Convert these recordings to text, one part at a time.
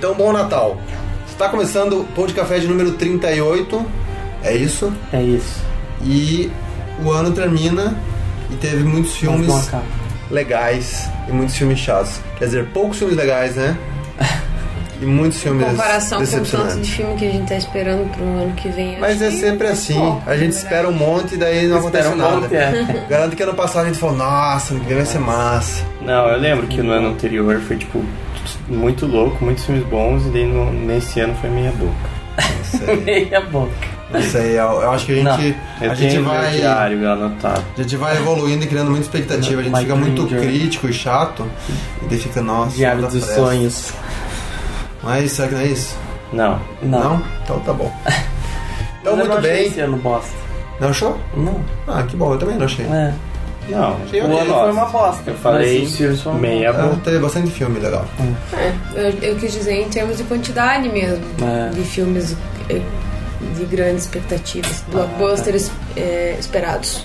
Então, bom Natal. Está começando o Pão de Café de número 38. É isso? É isso. E o ano termina e teve muitos filmes legais e muitos filmes chatos. Quer dizer, poucos filmes legais, né? E muitos filmes comparação decepcionantes. com o tanto de filme que a gente tá esperando pro ano que vem. Mas é sempre assim. A gente espera um monte e daí não acontece nada. Garanto que ano passado a gente falou, nossa, ano que vem vai ser massa. Não, eu lembro que no ano anterior foi tipo muito louco, muitos filmes bons, e daí nesse ano foi meia boca. Meia boca. Não sei, eu acho que a gente vai. Diário anotado. A gente vai evoluindo e criando muita expectativa. A gente fica muito crítico e chato. E daí fica, nossa. Diário dos sonhos. Mas será que não é isso? Não. Então tá bom. Então, muito muito bem. Esse ano bosta. Não achou? Não. Ah, que bom, eu também não achei. É. Não, o ano foi uma bosta. Eu falei meia boca. Teve bastante filme legal. Eu quis dizer em termos de quantidade mesmo. De filmes de grandes expectativas. Blockbusters esperados.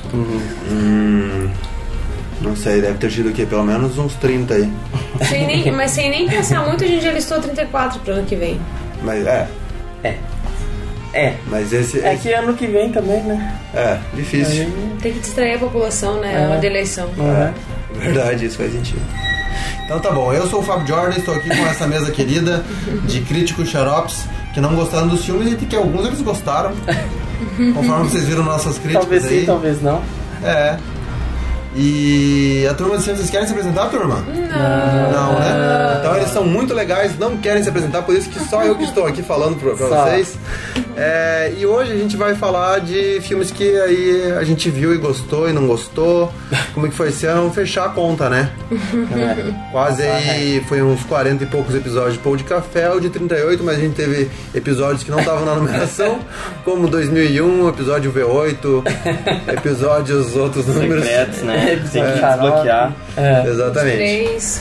Não sei, deve ter tido aqui pelo menos uns 30 aí. Mas sem nem pensar muito, a gente já listou 34 pro ano que vem. Mas mas esse que ano que vem também, né? Difícil. Tem que distrair a população, né? É uma de eleição. Verdade, isso faz sentido. Então tá bom, eu sou o Fábio Jordan, estou aqui com essa mesa querida de críticos xaropes que não gostaram dos filmes e que alguns eles gostaram. Conforme vocês viram nossas críticas. Talvez aí. Sim, talvez não. E a turma de ciência, vocês querem se apresentar, turma? Não, né? Então eles são muito legais, não querem se apresentar, por isso que só eu que estou aqui falando pra vocês. E hoje a gente vai falar de filmes que aí a gente viu e gostou e não gostou. Como é que foi esse ano? Fechar a conta, né? Quase aí, foi uns 40 e poucos episódios de Pão de Café, ou de 38, mas a gente teve episódios que não estavam na numeração, como 2001, episódio V8, episódios outros números. Secretos, né? Tem que desbloquear. Exatamente. 3.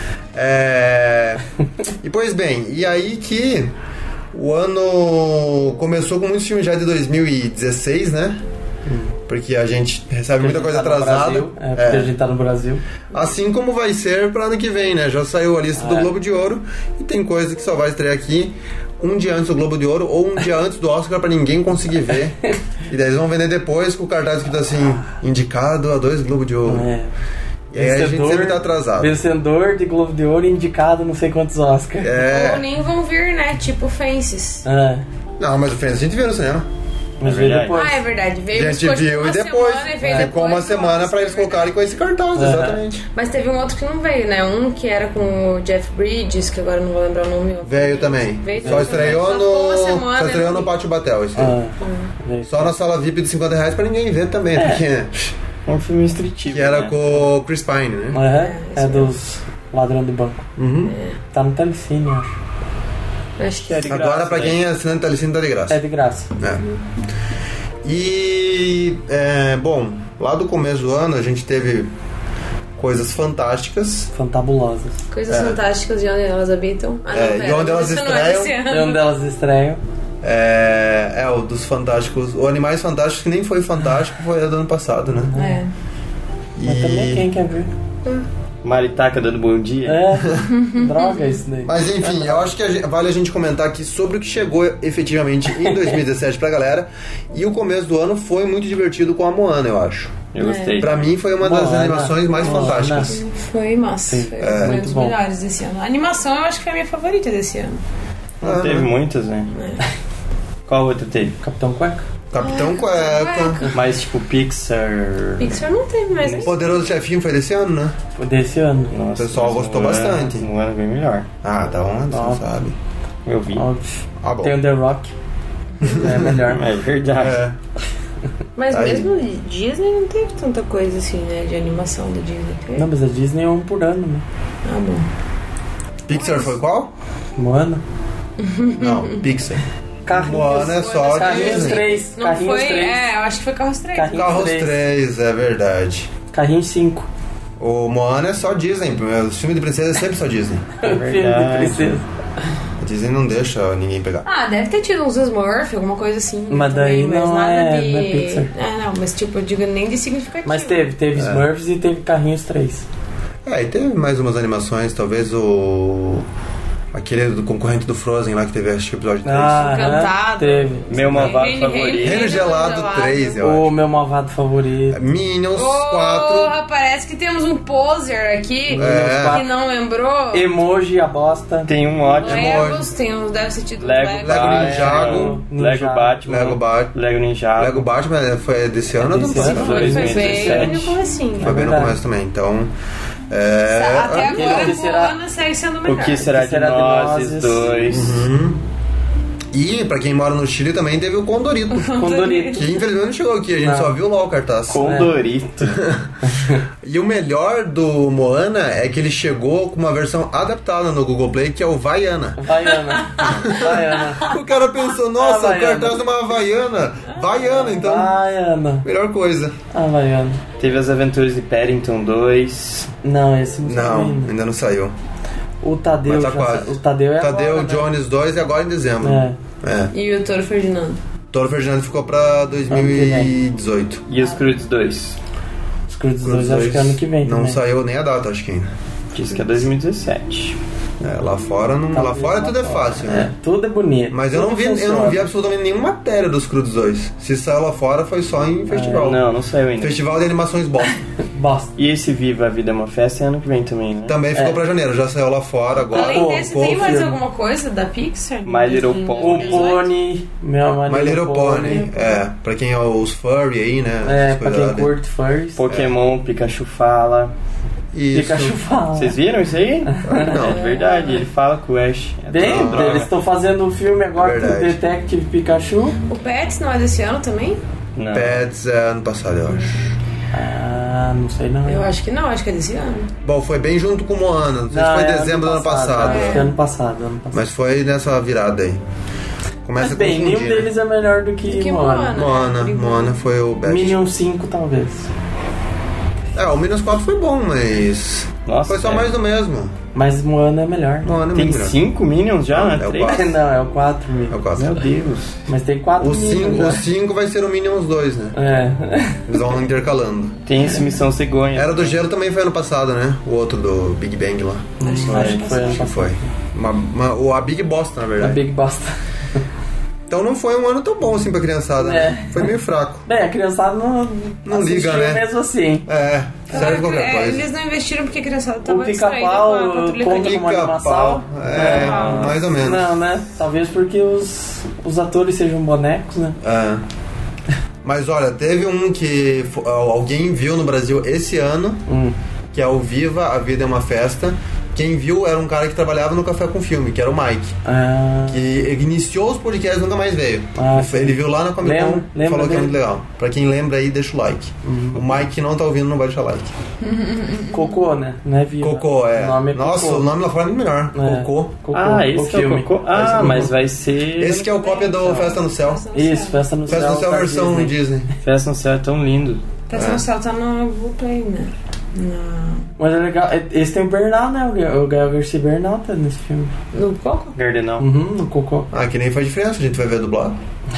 E pois bem, e aí que o ano começou com muitos filmes já de 2016, né? Porque a gente recebe muita coisa atrasada. Porque a gente tá no Brasil. Assim como vai ser para ano que vem, né? Já saiu a lista do Globo de Ouro e tem coisa que só vai estrear aqui um dia antes do Globo de Ouro ou um dia antes do Oscar pra ninguém conseguir ver. E daí eles vão vender depois com o cartaz escrito assim, indicado a 2 Globo de Ouro. E aí a gente sempre tá atrasado. Vencedor de Globo de Ouro indicado não sei quantos Oscars. Ou nem vão vir, né? Tipo Fences. Não, mas o Fences a gente viu no cinema. Mas veio depois. É verdade. A gente viu e depois. Ficou uma semana pra eles colocarem com esse cartaz, exatamente. Mas teve um outro que não veio, né? Um que era com o Jeff Bridges, que agora não vou lembrar o nome. Veio também. Só estreou no Pátio Batel. Só na sala VIP de R$50 pra ninguém ver também, porque... É um filme instrutivo. Que era com o Chris Pine, né? É dos Ladrão do Banco. Tá no Telecine, acho que é de graça. Agora, pra quem é assinante Telecine, tá de graça. É de graça. E, bom, lá do começo do ano a gente teve coisas fantásticas. Fantabulosas. Coisas fantásticas de onde elas habitam. E onde elas estreiam. E onde elas estreiam. O dos Fantásticos. O Animais Fantásticos, que nem foi fantástico, foi do ano passado, né? Mas também quem quer ver? Maritaca dando bom dia. Droga isso daí. Mas enfim, eu acho que vale a gente comentar aqui sobre o que chegou efetivamente em 2017 pra galera. E o começo do ano foi muito divertido com a Moana, eu acho. Eu gostei. Pra mim foi uma das animações mais fantásticas. Foi massa. Foi um dos melhores desse ano. A animação eu acho que foi a minha favorita desse ano. Teve muitas, né? Qual outra teve? Capitão Cueca? Capitão Cueca. Mas tipo Pixar... Pixar não teve mais. O Poderoso Chefinho foi desse ano, né? Foi desse ano. Nossa, o pessoal gostou bastante. Um ano bem melhor. Da onde? Você não sabe. Eu vi. Bom. Tem o The Rock. É melhor. É verdade. Mas mesmo Disney não teve tanta coisa assim, né? De animação da Disney. Não, mas a Disney é um por ano, né? Bom. Pixar foi qual? Moana. Não, Pixar. Moana é só Carrinhos 3. Não foi, eu acho que foi Carros 3. Carros 3, é verdade. Carrinhos 5. O Moana é só Disney. Os filmes de princesa é sempre só Disney. É verdade. De princesa. A Disney não deixa ninguém pegar. Deve ter tido uns Smurf, alguma coisa assim. Mas daí também, não, mas nada de... não é Pixar. Não, mas tipo, eu digo nem de significativo. Mas teve Smurfs e teve Carrinhos 3. E teve mais umas animações, talvez o Aquele do concorrente do Frozen lá que teve, acho que o episódio 3. Encantado. Teve. Meu malvado favorito. Reino Gelado 3, eu O acho. meu malvado favorito. Minions 4. Porra, parece que temos um poser aqui É. que não lembrou. Emoji, a bosta. Tem um ótimo. Legos, tem um, deve ser tido Lego Lego. Ninjago. Lego Batman. Lego Ninjago. Lego Batman foi desse ano ou do ano Desse ano. passado? Foi bem 2017. no comecinho. Foi bem no verdade. começo também, então... Até agora que o será- Moana segue sendo o O melhor. que será de nós dois? E pra quem mora no Chile também teve o Condorito. Condorito. Que infelizmente não chegou aqui, a gente Não. só viu lá o cartaz. Condorito. E o melhor do Moana é que ele chegou com uma versão adaptada no Google Play, que é o Vaiana. Havaiana. O cara pensou, nossa, o Havaiana. cartaz é uma Havaiana. Vaiana, então, Havaiana. melhor coisa. Havaiana. Teve as aventuras de Paddington 2. Não, esse não saiu Não, ainda. ainda não saiu. O Tadeu Mas tá já quase. O Tadeu é Tadeu agora, né? Jones 2 e agora em dezembro. É. E o Toro Ferdinando. Toro Ferdinando ficou pra 2018. E os Crudes 2. Os Crudes 2 acho que é ano que vem Não também. saiu nem a data, acho que ainda. Diz que é 2017. Lá fora, não, lá Talvez fora lá tudo é fora. fácil, né? Tudo é bonito. Mas eu tudo não vi funciona. absolutamente nenhuma matéria dos Crudes 2. Se saiu lá fora, foi só em festival. Não saiu ainda. Festival de animações Boston. Bosta. E esse Viva a Vida é uma Festa é ano que vem também, né? Também ficou pra janeiro, já saiu lá fora agora. Além desse, tem mais filme. alguma coisa da Pixar? My Little Pony. O Pony. My Little Pony. Pra quem é os furry aí, né? As Pra coisas quem lá curte furries. Pokémon, Pikachu fala. Isso. Pikachu fala. Vocês viram isso aí? Não. É verdade, ele fala com o Ash. Bem, droga. eles estão fazendo um filme agora com o Verdade. Detective Pikachu. O Pets não é desse ano também? Não. Pets é ano passado, eu acho. Não sei não. Eu acho que não, acho que é desse ano. Bom, foi bem junto com o Moana. Não sei se foi dezembro do ano passado. Acho que é ano passado. Mas foi nessa virada aí. Começa Mas bem, a confundir, nenhum deles é melhor do que, que Moana. Moana. Moana foi o best. Minion 5 talvez. O Minions 4 foi bom, mas... Nossa, foi só é. mais do mesmo. Mas Moana é melhor. Moana é Tem muito melhor. 5 Minions já, né? É o 3? 4. Não, é o 4 É o 4. Meu Deus. Mas tem 4 O Minions. 5 vai ser o Minions 2, né? É. Eles vão intercalando. Tem esse Missão Cegonha. Era do Gelo também foi ano passado, né? O outro do Big Bang lá. Acho que foi ano Acho que passado. foi. A Big Bosta, na A verdade. Big Bosta. Então não foi um ano tão bom assim pra criançada, né? Foi meio fraco. Bem, a criançada não liga, assistiu né? mesmo assim. Serve qualquer coisa. Eles não investiram porque a criançada O tava distraída com a Pica-Pau Patrulha conta Canina. como animação. Mais ou menos. Não, né? Talvez porque os atores sejam bonecos, né? Mas olha, teve um que alguém viu no Brasil esse ano, que é o Viva, a Vida é uma Festa. Quem viu era um cara que trabalhava no Café com Filme, que era o Mike. Que iniciou os podcasts e nunca mais veio. Ele viu lá na Comic Con e falou que é muito legal. Pra quem lembra aí, deixa o like. O Mike que não tá ouvindo não vai deixar like. Cocô, né? Não é Viva. Cocô, O nome é Nossa, Cocô. o nome lá fora é muito melhor. Cocô. Esse é o Cocô? Mas vai ser... Esse que é o cópia do Festa no Céu. Isso, Festa no Céu. Festa no Céu da versão Disney. Festa no Céu é tão lindo. Festa no Céu tá no Google Play, né? Mas é legal. Esse tem o Bernal, né? O Gael Garcia Bernal tá nesse filme. No Coco? Gardenal. No Cocô. Que nem faz diferença, a gente vai ver dublado.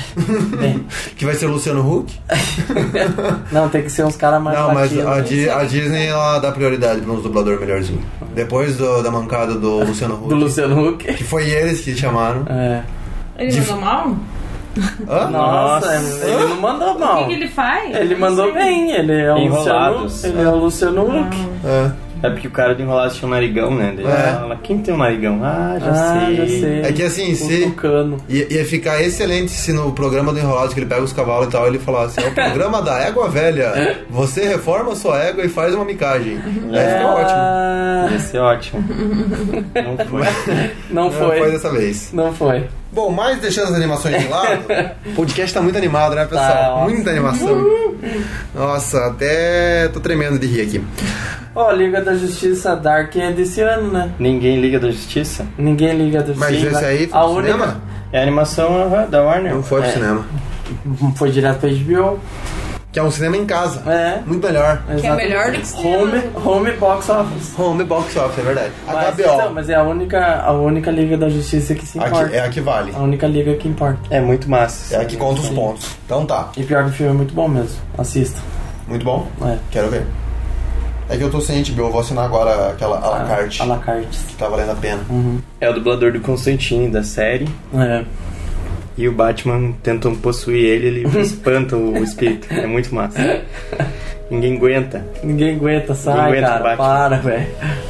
Que vai ser o Luciano Huck. Não, tem que ser uns caras mais Não, mas latinos. a Disney ela dá prioridade para uns dubladores melhorzinhos. Depois da mancada do Luciano Huck. Do Luciano Huck. Que foi eles que chamaram. Ele mandou mal? Nossa, ele não mandou mal. O que ele faz? Ele mandou bem, ele é o Enrolados. Luciano. Ele é o Luciano Huck. É porque o cara do Enrolados tinha um narigão, né? Ele fala, quem tem um narigão? Já sei. É que assim, se ia ficar excelente se no programa do Enrolados que ele pega os cavalos e tal, ele falasse, é o programa da égua velha. Você reforma a sua égua e faz uma micagem. Aí fica ótimo. Ia ser ótimo. Não foi. Não foi. Não foi dessa vez. Não foi. Bom, mas deixando as animações de lado, o podcast tá muito animado, né, pessoal? Tá, muita animação. Nossa, até tô tremendo de rir aqui. Liga da Justiça Dark é desse ano, né? Ninguém Liga da Justiça? Ninguém Liga da Justiça. Mas esse aí foi pro cinema? É a animação da Warner. Não foi pro cinema. Foi direto pra HBO. Que é um cinema em casa. Muito Melhor. melhor. Que é melhor do que cinema. Home Box Office. Home Box Office, é verdade. Mas é a única Liga da Justiça que se importa. É a que vale. A única liga que importa. É muito massa. É a que conta os pontos. Então tá. E pior que o filme é muito bom mesmo. Assista. Muito bom? É. Quero ver. É que eu tô sem HBO, vou assinar agora aquela à la carte. À la carte. Que tá valendo a pena. É o dublador do Constantine, da série. É. E o Batman tentam possuir ele espanta o espírito. É muito massa. Ninguém aguenta. Sai, Ninguém aguenta, cara. Batman. Para, velho.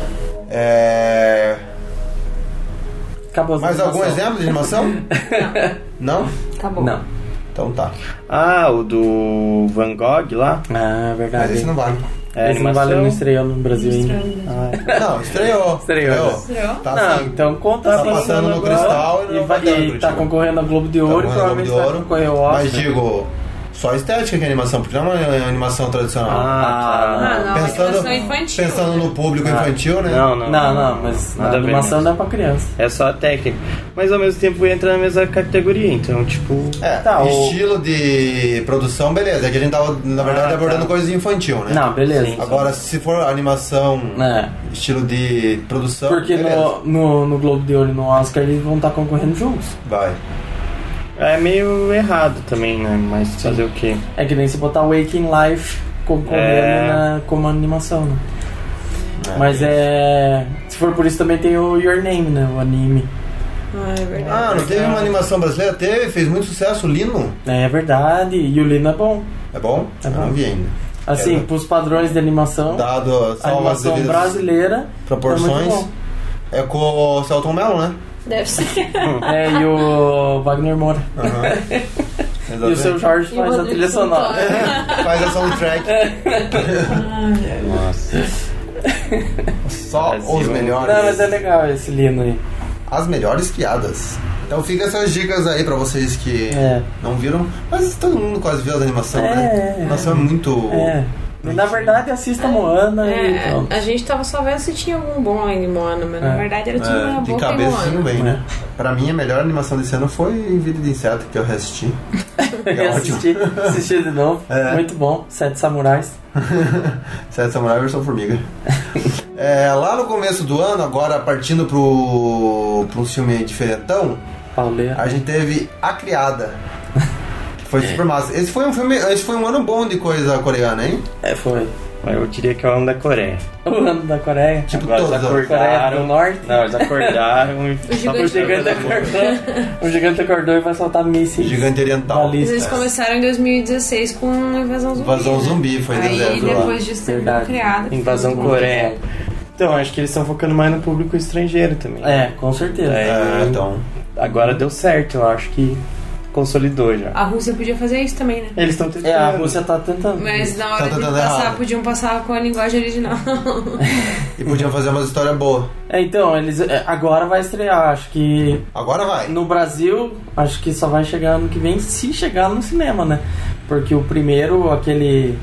Acabou. Mais algum exemplo de animação? Não? Acabou. Não. Então tá. Ah, o do Van Gogh lá? Ah, verdade. Mas esse não vale. É esse não vale, não estreou no Brasil ainda. Não, estreou. Não, Tá assim. então conta Tá assim, passando no Cristal e não vai ter no e tá Curitiba. concorrendo ao Globo de Ouro e provavelmente vai concorrer ao Oscar. Mas digo, só estética que é animação, porque não é uma animação tradicional. Não, animação infantil. Pensando no público infantil, né? Não, mas nada a animação não é pra criança. É só a técnica. Mas ao mesmo tempo entra na mesma categoria, então tipo... Estilo de produção, beleza. É que a gente tava, na verdade, abordando coisas infantil, né? Não, beleza. Sim. Agora, se for animação, estilo de produção, porque no Globo de Ouro e no Oscar eles vão estar concorrendo juntos. Vai. É meio errado também, né? Mas fazer o quê? É que nem se botar Waking Life concorrendo como animação, né? Mas se for por isso também tem o Your Name, né? O anime. É verdade. Não teve uma animação brasileira? Teve, fez muito sucesso, o Lino. É verdade, e o Lino é bom. É bom? É bom. Eu não vi ainda. Assim, pros padrões de animação, Dado a animação brasileira proporções, é com o Celton Mello, né? Deve ser. E o Wagner Moura. E o seu Jorge faz a trilha sonora. Faz a soundtrack. Nossa. Só Brasil. os melhores. Não, mas é legal esse Lino aí. As melhores piadas. Então fica essas dicas aí pra vocês que não viram. Mas todo mundo quase viu as animações, né? A animação é muito... Na verdade, assista Moana e pronto. A gente tava só vendo se tinha algum bom em Moana, mas na verdade era tudo uma de boa cabeça Moana. bem, né? Pra mim, a melhor animação desse ano foi Vida de Inseto, que eu reassisti. Assisti de novo. Muito bom. 7 Samurais. 7 Samurai versão formiga. Lá no começo do ano, agora partindo pra um filme diferentão, Pauleira. a gente teve A Criada. Foi super massa. Esse foi um ano bom de coisa coreana, hein? Foi. Eu diria que é o ano da Coreia. O ano da Coreia. Tipo, Agora todos eles os anos. Coreia do Norte. Não, eles acordaram e... O gigante acordou e vai soltar mísseis. Gigante oriental. Eles começaram em 2016 com Invasão Zumbi. Invasão Zumbi, foi aí dezembro lá. depois disso teve uma criada. Invasão Coreia. Então, acho que eles estão focando mais no público estrangeiro também. Com certeza. Então. Agora deu certo, eu acho que consolidou já. A Rússia podia fazer isso também, né? Eles estão tentando. A Rússia tá tentando. Mas na hora de passar, podiam passar com a linguagem original. E podiam fazer uma história boa. Então, eles agora vai estrear, acho que... Agora vai. No Brasil, acho que só vai chegar ano que vem, se chegar no cinema, né? Porque o primeiro, aquele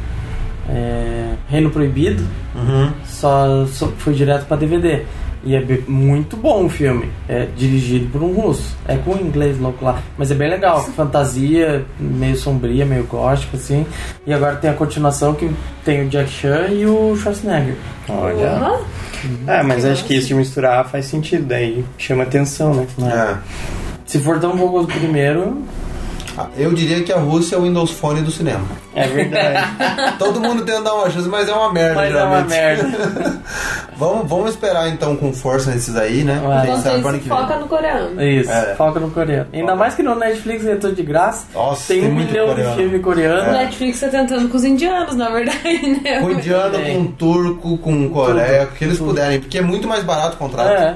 Reino Proibido, só foi direto pra DVD. E é muito bom o filme. É dirigido por um russo. É com inglês louco lá. Mas é bem legal. Fantasia, meio sombria, meio gótico, assim. E agora tem a continuação que tem o Jack Chan e o Schwarzenegger. Olha. Mas acho que isso misturar faz sentido. Daí chama atenção, né? Se for tão bom quanto o primeiro... Eu diria que a Rússia é o Windows Phone do cinema. É verdade. Todo mundo tenta dar uma chance, mas é uma merda. Mas geralmente. é uma merda. Vamos esperar então com força nesses aí, né? Então foca no coreano. Isso, foca no coreano. Ainda mais que no Netflix é tudo de graça. Nossa, tem 1 milhão de filme coreano. O Netflix tá tentando com os indianos, na verdade, né? Com indiano, com turco, com Coreia, o que eles puderem, porque é muito mais barato o contrato.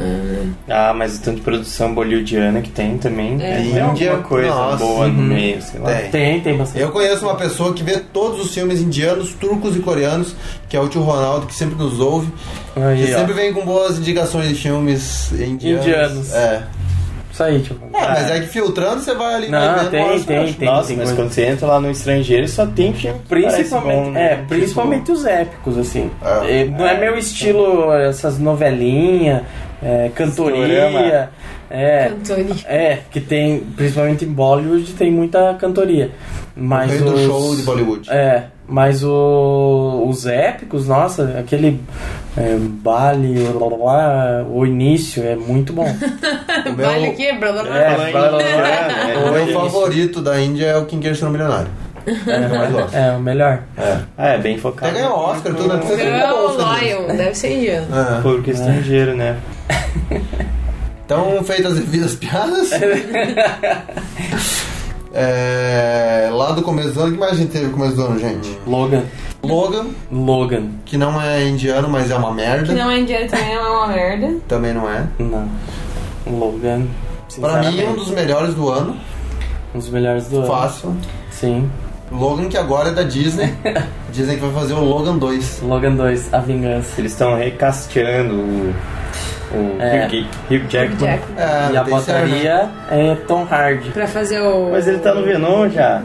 Mas o tanto de produção bollywoodiana que tem também. É alguma coisa boa no meio, sei lá. Tem bastante. Eu conheço uma pessoa que vê todos os filmes indianos, turcos e coreanos, que é o tio Ronaldo, que sempre nos ouve. Aí, que sempre vem com boas indicações de filmes indianos. Isso aí, tipo. Mas é que filtrando você vai ali. Tem. Nossa, mas quando você entra lá no estrangeiro só tem filme. Principalmente, bom, né? Principalmente os épicos, assim. Não é meu estilo essas novelinhas, cantoria. Cantoria. Que tem, principalmente em Bollywood, tem muita cantoria. Mas do show de Bollywood. Mas os épicos, nossa, aquele Bali, o início é muito bom. Vale o quê? O meu favorito da Índia é o Quem Quer Ser um Milionário. É o melhor. É bem focado. Até ganhou Oscar, tudo. Girl Lion, deve ser indiano. Público estrangeiro, né? Então, feitas as devidas piadas. Lá do começo do ano, o que mais a gente teve no começo do ano, gente? Logan, que não é indiano, mas é uma merda. Que não é indiano, também não é uma merda. Também não é. Não. Logan, pra mim, um dos melhores do ano. Um dos melhores do ano. Fácil. Sim. Logan, que agora é da Disney. Dizem que vai fazer o Logan 2. Logan 2, A Vingança. Eles estão recasteando o Hugh Jackman. E a bateria é Tom Hardy. Pra fazer o... Mas ele tá no Venom já.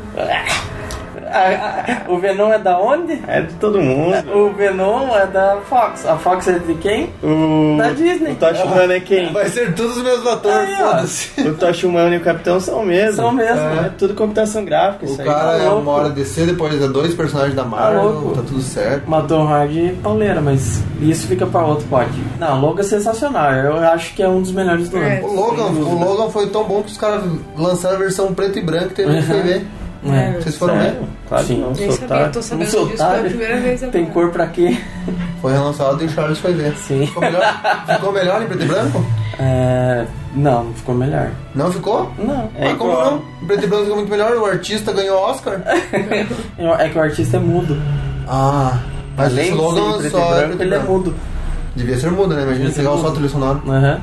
O Venom é da onde? É de todo mundo. O Venom é da Fox. A Fox é de quem? Da Disney. O Tosh Humano é quem? Vai ser todos os mesmos atores, foda-se. O Tosh Humano e o Capitão são o mesmo. São mesmo. É tudo computação gráfica. O isso cara aí. é uma hora DC, depois é 2 personagens da Marvel, tá tudo certo. Mas Tom Hardy pauleira, mas isso fica pra outro pod. Não, Logan é sensacional. Eu acho que é um dos melhores do ano. O Logan foi tão bom que os caras lançaram a versão preto e branco e teve gente foi ver. Vocês foram ver? Claro que não, Nem sabia, tô sabendo disso pela primeira vez agora. Tem cor pra quê? Foi relançado e o Charles foi ver. Sim. Ficou melhor em preto e branco? Não ficou melhor. Não ficou? Não. Como não? Em preto e branco ficou muito melhor, o artista ganhou Oscar. É que o artista é mudo. Mas além esse Logan de só branco, ele é mudo. Devia ser mudo, né? Imagina se legal só a trilha sonora.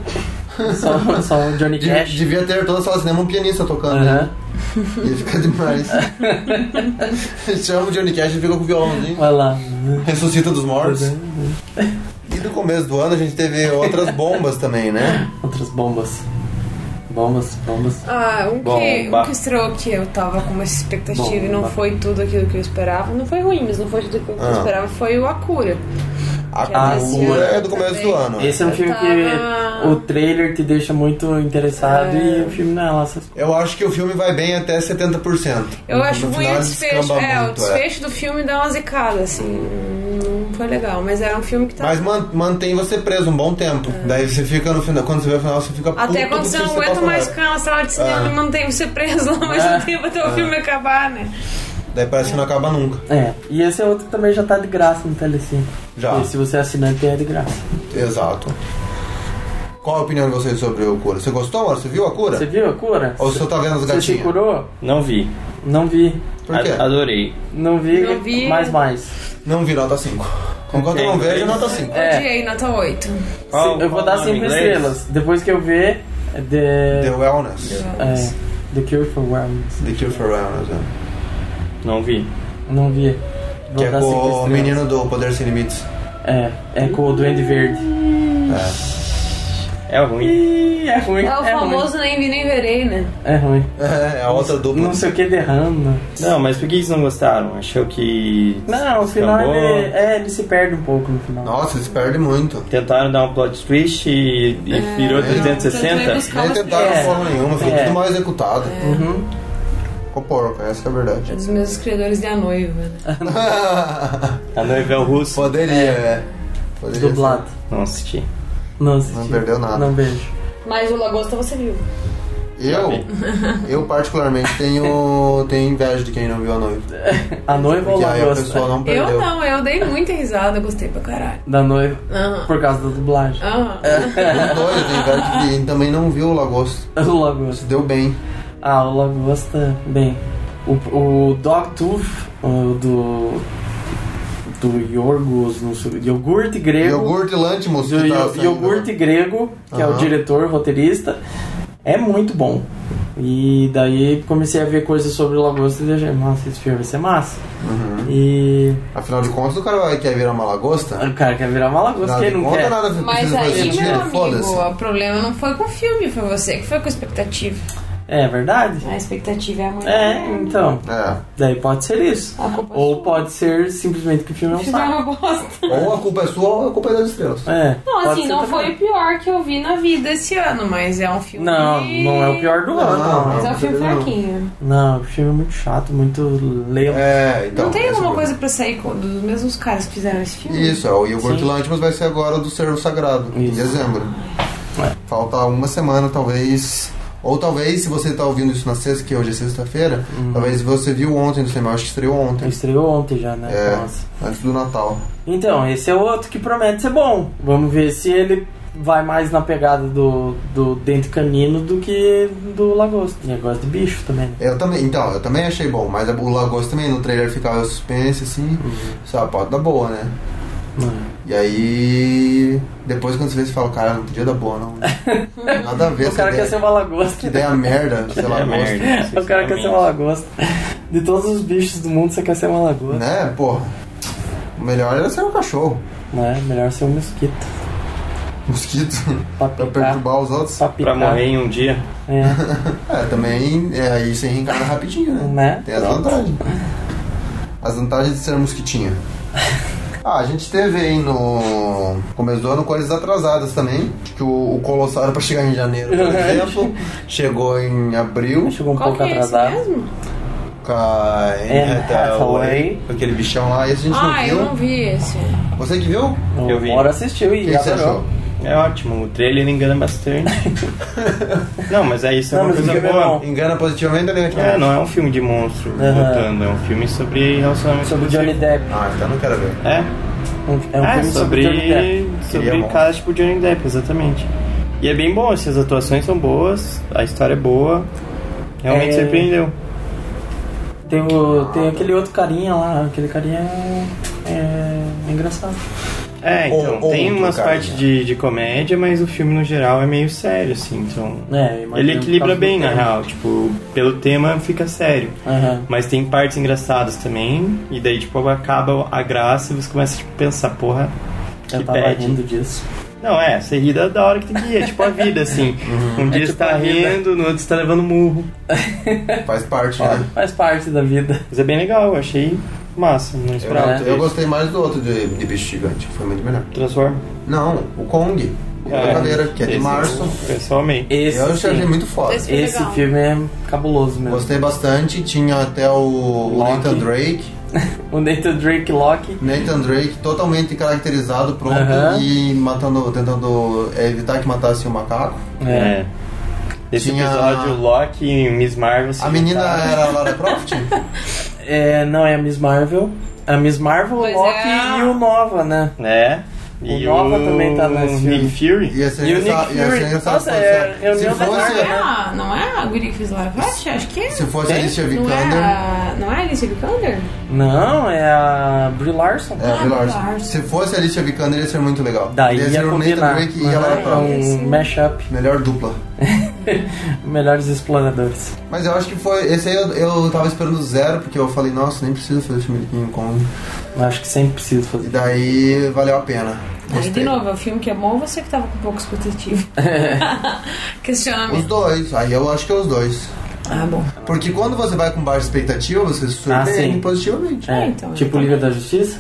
Só o Johnny Cash. Devia ter toda a sala de cinema um pianista tocando. Né? Ia ficar demais. Chama o Johnny Cash e fica com o violãozinho. Vai lá. Ressuscita dos mortos. E no começo do ano a gente teve outras bombas também, né? Outras bombas. Bombas. Um que estreou que eu tava com uma expectativa e não foi tudo aquilo que eu esperava. Não foi ruim, mas não foi tudo aquilo que eu esperava. Foi o Akira. A Akira é do começo do ano. Esse é um filme que o trailer te deixa muito interessado e o filme não é lá. Eu acho que o filme vai bem até 70%. Eu acho ruim o desfecho. O desfecho do filme dá uma zicada, assim. Não foi legal, mas era um filme que tá. Mas mantém você preso um bom tempo. Daí você fica no final. Quando você vê o final, você fica puto. Até quando você não aguenta mais ficar na sala de cinema e mantém você preso lá mais um tempo até o filme acabar, né? Daí parece que não acaba nunca. E esse é outro que também já tá de graça no Telecine. Já. E se você é assinante, é de graça. Exato. Qual a opinião de vocês sobre o Cura? Você gostou, mano? Você viu a Cura? Você viu a Cura? Ou você tá vendo as gatinhas? Você se curou? Não vi. Não vi. Por quê? Adorei. Não vi. Mais. Não vi, nota 5. Enquanto eu não vejo, nota 5. Odiei, nota 8. Eu vou dar 5 estrelas. Depois que eu ver... The Wellness. The Cure for Wellness. The Cure for Wellness, Não vi. Não vi. Que é com o menino do Poder Sem Limites. É com o Duende Verde. É ruim. É ruim. É o famoso nem vi nem verei, né? É ruim. É a outra dupla. Não sei o que derrama. Não, mas por que eles não gostaram? Achou que... Não, o final ele se perde um pouco no final. Nossa, eles perdem muito. Tentaram dar um plot twist e virou 360. Nem tentaram forma nenhuma, foi tudo mal executado. Ficou porco, essa é a verdade. É dos meus criadores de A Noiva, né? A Noiva é o russo. Poderia dublado. Não assisti. Não perdeu nada. Não vejo. Mas o Lagosta você viu. Eu particularmente tenho inveja de quem não viu A Noiva. A Noiva ou o Lagosta? Porque aí a pessoa não perdeu. Eu dei muita risada, eu gostei pra caralho. Da Noiva? Por causa da dublagem. Os dois, eu tenho inveja de quem também não viu o Lagosta. O Lagosta. Se deu bem. O Lagosta, bem. O Dogtooth, do Yorgos, não sei, iogurte grego. Iogurte Lantimos. Iogurte grego, que é o diretor, roteirista, é muito bom. E daí comecei a ver coisas sobre o Lagosta e achei, nossa, esse filme vai ser massa. E... Afinal de contas, o cara quer virar uma lagosta? O cara quer virar uma lagosta, quem não quer? Mas aí, meu amigo, o problema não foi com o filme, foi você que foi com a expectativa. É verdade? A expectativa é a muito então. Daí pode ser isso. Ou pode ser simplesmente que o filme é um saco. Ou a culpa é sua ou a culpa é das estrelas. Não, assim, não foi o pior que eu vi na vida esse ano, mas é um filme... Não é o pior do ano. Mas é um filme fraquinho. Não, o filme é muito chato, muito lento. Então, não tem alguma coisa pra sair dos mesmos caras que fizeram esse filme? Isso, o Iogurte Lantimos vai ser agora do Cervo Sagrado, em dezembro. Falta uma semana, talvez... Ou talvez, se você tá ouvindo isso na sexta, que hoje é sexta-feira, talvez você viu ontem no cinema, acho que estreou ontem. Estreou ontem já, né? Nossa. Antes do Natal. Então, esse é outro que promete ser bom. Vamos ver se ele vai mais na pegada do Dente Canino do que do Lagosta. E eu gosto de bicho também. Eu também achei bom, mas o Lagosta também no trailer ficava suspense, assim, só pode dar boa, né? E aí, depois quando você vê, você fala, cara, não podia dar boa, não. Nada a ver. O cara quer ser uma lagosta. Que ideia merda, ser lagosta. O cara quer ser uma lagosta. De todos os bichos do mundo, você quer ser uma lagosta. Né, porra. O melhor era ser um cachorro. Né, melhor ser um mosquito. Mosquito? Pra perturbar os outros. Pra morrer em um dia. Também, aí você reencarna rapidinho, né? Tem as vantagens. As vantagens de ser mosquitinho. A gente teve aí no começo do ano coisas atrasadas também. Que o Colossal era pra chegar em janeiro, por exemplo. Chegou em abril. Chegou um pouco atrasado. Mesmo? Com a Anne Hathaway, aquele bichão lá. Esse a gente não viu. Eu não vi esse. Você que viu? Eu vi. Bora assistiu e o que você achou? É ótimo, o trailer engana bastante. Não, mas isso é uma coisa boa. Engana positivamente ou negativamente? Não é um filme de monstro lutando, é um filme sobre relacionamento. Sobre Johnny Depp. Então não quero ver. É um filme sobre Johnny Depp. Sobre caras tipo Johnny Depp, exatamente. E é bem bom, assim, as atuações são boas, a história é boa. Realmente surpreendeu. Tem aquele outro carinha lá, aquele carinha é engraçado. Então, tem umas partes de comédia, mas o filme no geral é meio sério, assim, então... ele equilibra bem, na real, tipo, pelo tema fica sério. Mas tem partes engraçadas também, e daí, tipo, acaba a graça e você começa, tipo, a pensar, porra, que eu tava rindo disso. Não, você ri da hora que tem que rir, é tipo a vida, assim. Um dia você tá rindo, no outro você tá levando murro. Faz parte, né? Faz parte da vida. Mas é bem legal, eu achei massa, não esperava. Eu gostei mais do outro de bicho gigante, que foi muito melhor. Transforma? Não, o Kong. Brincadeira, que é de março. Pessoalmente. Eu achei muito foda. Esse filme é cabuloso mesmo. Gostei bastante, tinha até o Nathan Drake. O Nathan Drake Loki. Nathan Drake totalmente caracterizado, pronto, e tentando evitar que matasse o macaco. Esse episódio, o Loki e Miss Marvel. A menina era a Lara Croft? Não, é a Miss Marvel. A Miss Marvel, o Loki e o Nova, né? E o Nova também tá nesse filme. Nick Fury? E o Nick Fury. Nossa, não é a guria que fez Lara Croft? Acho que é. Se fosse a Alicia Vikander. Não é a Alicia Vikander? Não, é a Brie Larson. É a Brie Larson. Se fosse a Alicia Vikander ia ser muito legal. Daí ia ser o Nathan Drake e a Lara Croft. Um mashup. Melhor dupla. Melhores exploradores. Mas eu acho que foi... Esse aí eu tava esperando zero, porque eu falei, nossa, nem preciso fazer filme de King Kong. Eu acho que sempre preciso fazer. E daí valeu a pena. Aí de novo, é um filme que é bom, você que tava com pouco expectativa. Questionamento. Os dois, aí eu acho que é os dois. Bom. Porque quando você vai com baixa expectativa, você se surpreende positivamente. Então, tipo Liga da Justiça?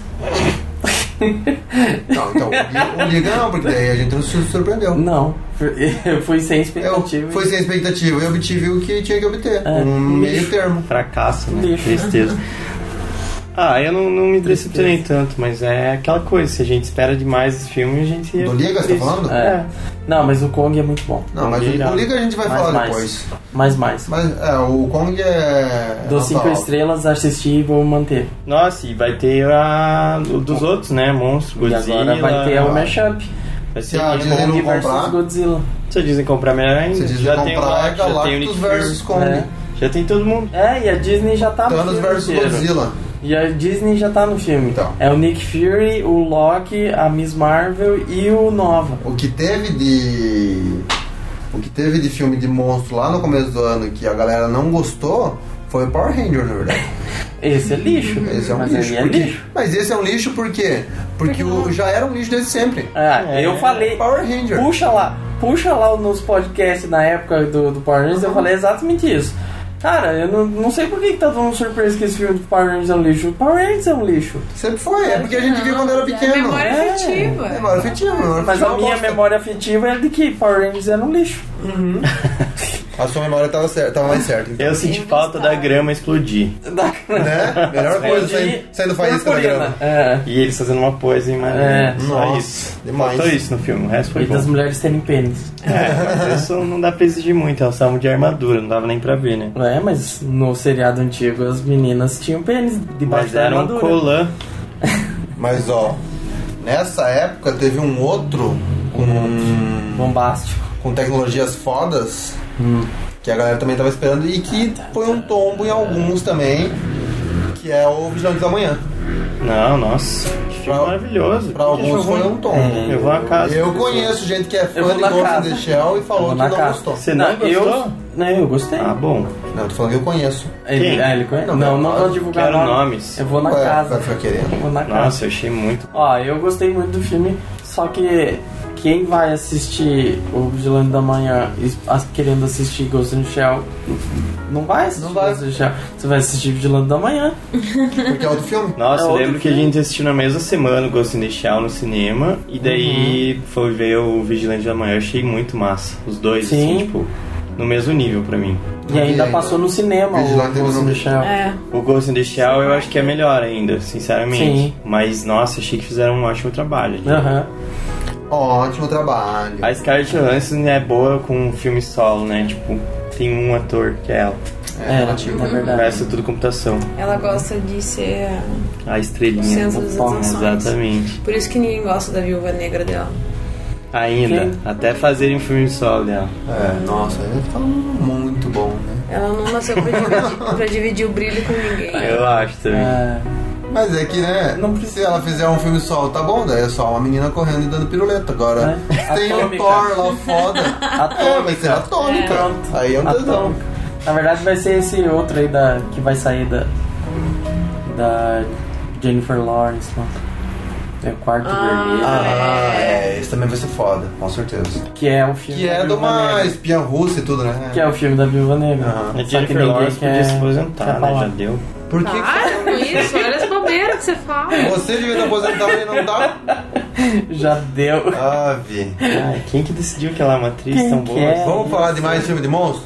Não, então o Liga não, porque daí a gente não se surpreendeu. Não, eu fui sem expectativa. Fui sem expectativa e obtive o que tinha que obter. Um meio termo. Fracasso, né? Tristeza. Eu não me decepcionei tanto, mas é aquela coisa, se a gente espera demais esse filme, a gente... Do Liga, você tá falando? Não, mas o Kong é muito bom. Não, mas o Liga a gente vai falar depois. Mas o Kong é... Dos 5 estrelas, assisti e vou manter. Nossa, e vai ter dos outros, né? Monstro, Godzilla... E agora vai ter o mashup. Vai ser a Disney não comprar... Godzilla. Se a Disney comprar, melhor ainda. Se a Disney comprar, é Galactus vs Kong. Já tem todo mundo. E a Disney já tá no filme Thanos vs Godzilla. E a Disney já tá no filme. Então. É o Nick Fury, o Loki, a Miss Marvel e o Nova. O que teve de filme de monstro lá no começo do ano que a galera não gostou foi o Power Rangers, na verdade. Esse é lixo. Esse é um lixo. Mas esse é um lixo por quê? Porque já era um lixo desde sempre. Eu falei... Power Rangers. Puxa lá nos podcasts na época do Power Rangers, eu falei exatamente isso. Cara, eu não sei por que tá todo mundo surpreso que esse filme de Power Rangers é um lixo. O Power Rangers é um lixo. Sempre foi, é porque a gente viu quando era pequeno. Memória afetiva. Memória afetiva. Mas a minha memória afetiva é de que Power Rangers era um lixo. A sua memória tava mais certa. Então. Eu senti falta da grama explodir. Né? Melhor coisa saindo faísca da grama. E eles fazendo uma pose em maneira. Nossa, isso. demais. Faltou isso no filme, o resto foi bom. E das mulheres terem pênis. Mas isso não dá pra exigir muito, elas estavam de armadura, não dava nem pra ver, né? Mas no seriado antigo as meninas tinham pênis debaixo da armadura. Mas era um colã. Mas nessa época teve um outro bombástico, com tecnologias fodas, que a galera também tava esperando e que foi um tombo em alguns também, que é o Vigilante da Manhã. Não, nossa, que filme maravilhoso. Pra alguns foi um tombo. Eu vou a casa. Eu conheço gente que é fã de Ghost in the Shell e falou que não gostou. Você não gostou? Eu gostei. Ah, bom. Não, tô falando que eu conheço. Ele conhece? Não vou divulgar nomes. Eu vou na casa. Vai querendo. Eu vou na casa. Nossa, eu achei muito. Eu gostei muito do filme, só que quem vai assistir o Vigilante da Manhã querendo assistir Ghost in the Shell, não vai assistir Ghost in the Shell. Você vai assistir Vigilante da Manhã. Porque é outro filme. Nossa, eu lembro que a gente assistiu na mesma semana o Ghost in the Shell no cinema. E daí foi ver o Vigilante da Manhã. Eu achei muito massa. Os dois, assim, tipo, no mesmo nível pra mim. E ainda passou no cinema o Ghost in the Shell. O Ghost in the Shell eu acho que é melhor ainda, sinceramente. Sim. Mas, nossa, achei que fizeram um ótimo trabalho. Ótimo trabalho. A Scarlett Johansson é boa com um filme solo, né? Tipo, tem um ator que é ela. É verdade. Parece tudo computação. Ela gosta de ser a estrelinha. Exatamente. Por isso que ninguém gosta da Viúva Negra dela. Ainda. Até fazerem um filme solo dela. Nossa, ele tá muito bom, né? Ela não nasceu pra dividir o brilho com ninguém. Eu acho também. Mas é que, né, se ela fizer um filme solo, tá bom, daí é só uma menina correndo e dando piruleta. Agora, tem o Thor lá foda. Vai ser atômica. Aí é um tesão. Na verdade vai ser esse outro aí que vai sair da Jennifer Lawrence, mano. É o Quarto Vermelho. Esse também vai ser foda, com certeza. Que é o filme. Que é de uma espiã russa e tudo, né? Que é o filme da Viúva Negra. A Jennifer Lawrence podia se aposentar, né? Já deu. Por que? Com isso, olha as bobeiras que você fala. Você devia estar aposentado e não tá? Já deu. Ave. Quem que decidiu que ela é uma atriz tão boa? Vamos falar de mais filme de monstro?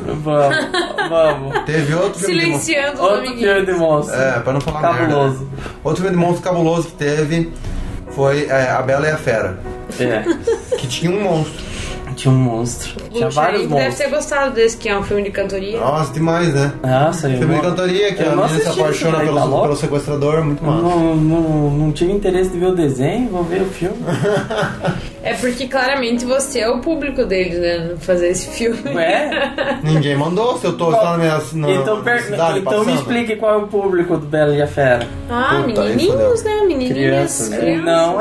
Vamos. Teve outro filme de monstro. Silenciando os Outro amiguinhos. filme de monstro. Pra não falar cabuloso. Merda. Outro filme de monstro cabuloso que teve foi A Bela e a Fera. Que tinha um monstro. Tinha um monstro. Tinha vários monstros. Deve ter gostado desse, que é um filme de cantoria. Nossa, demais, né? Nossa, filme de cantoria, que a menina se apaixona pelo sequestrador, muito massa. Não tive interesse de ver o desenho, vou ver o filme. É porque claramente você é o público deles, né? Fazer esse filme. Ninguém mandou, se eu tô só na minha cidade. Então me explique qual é o público do Bela e a Fera. Menininhos, né? Menininhas. Não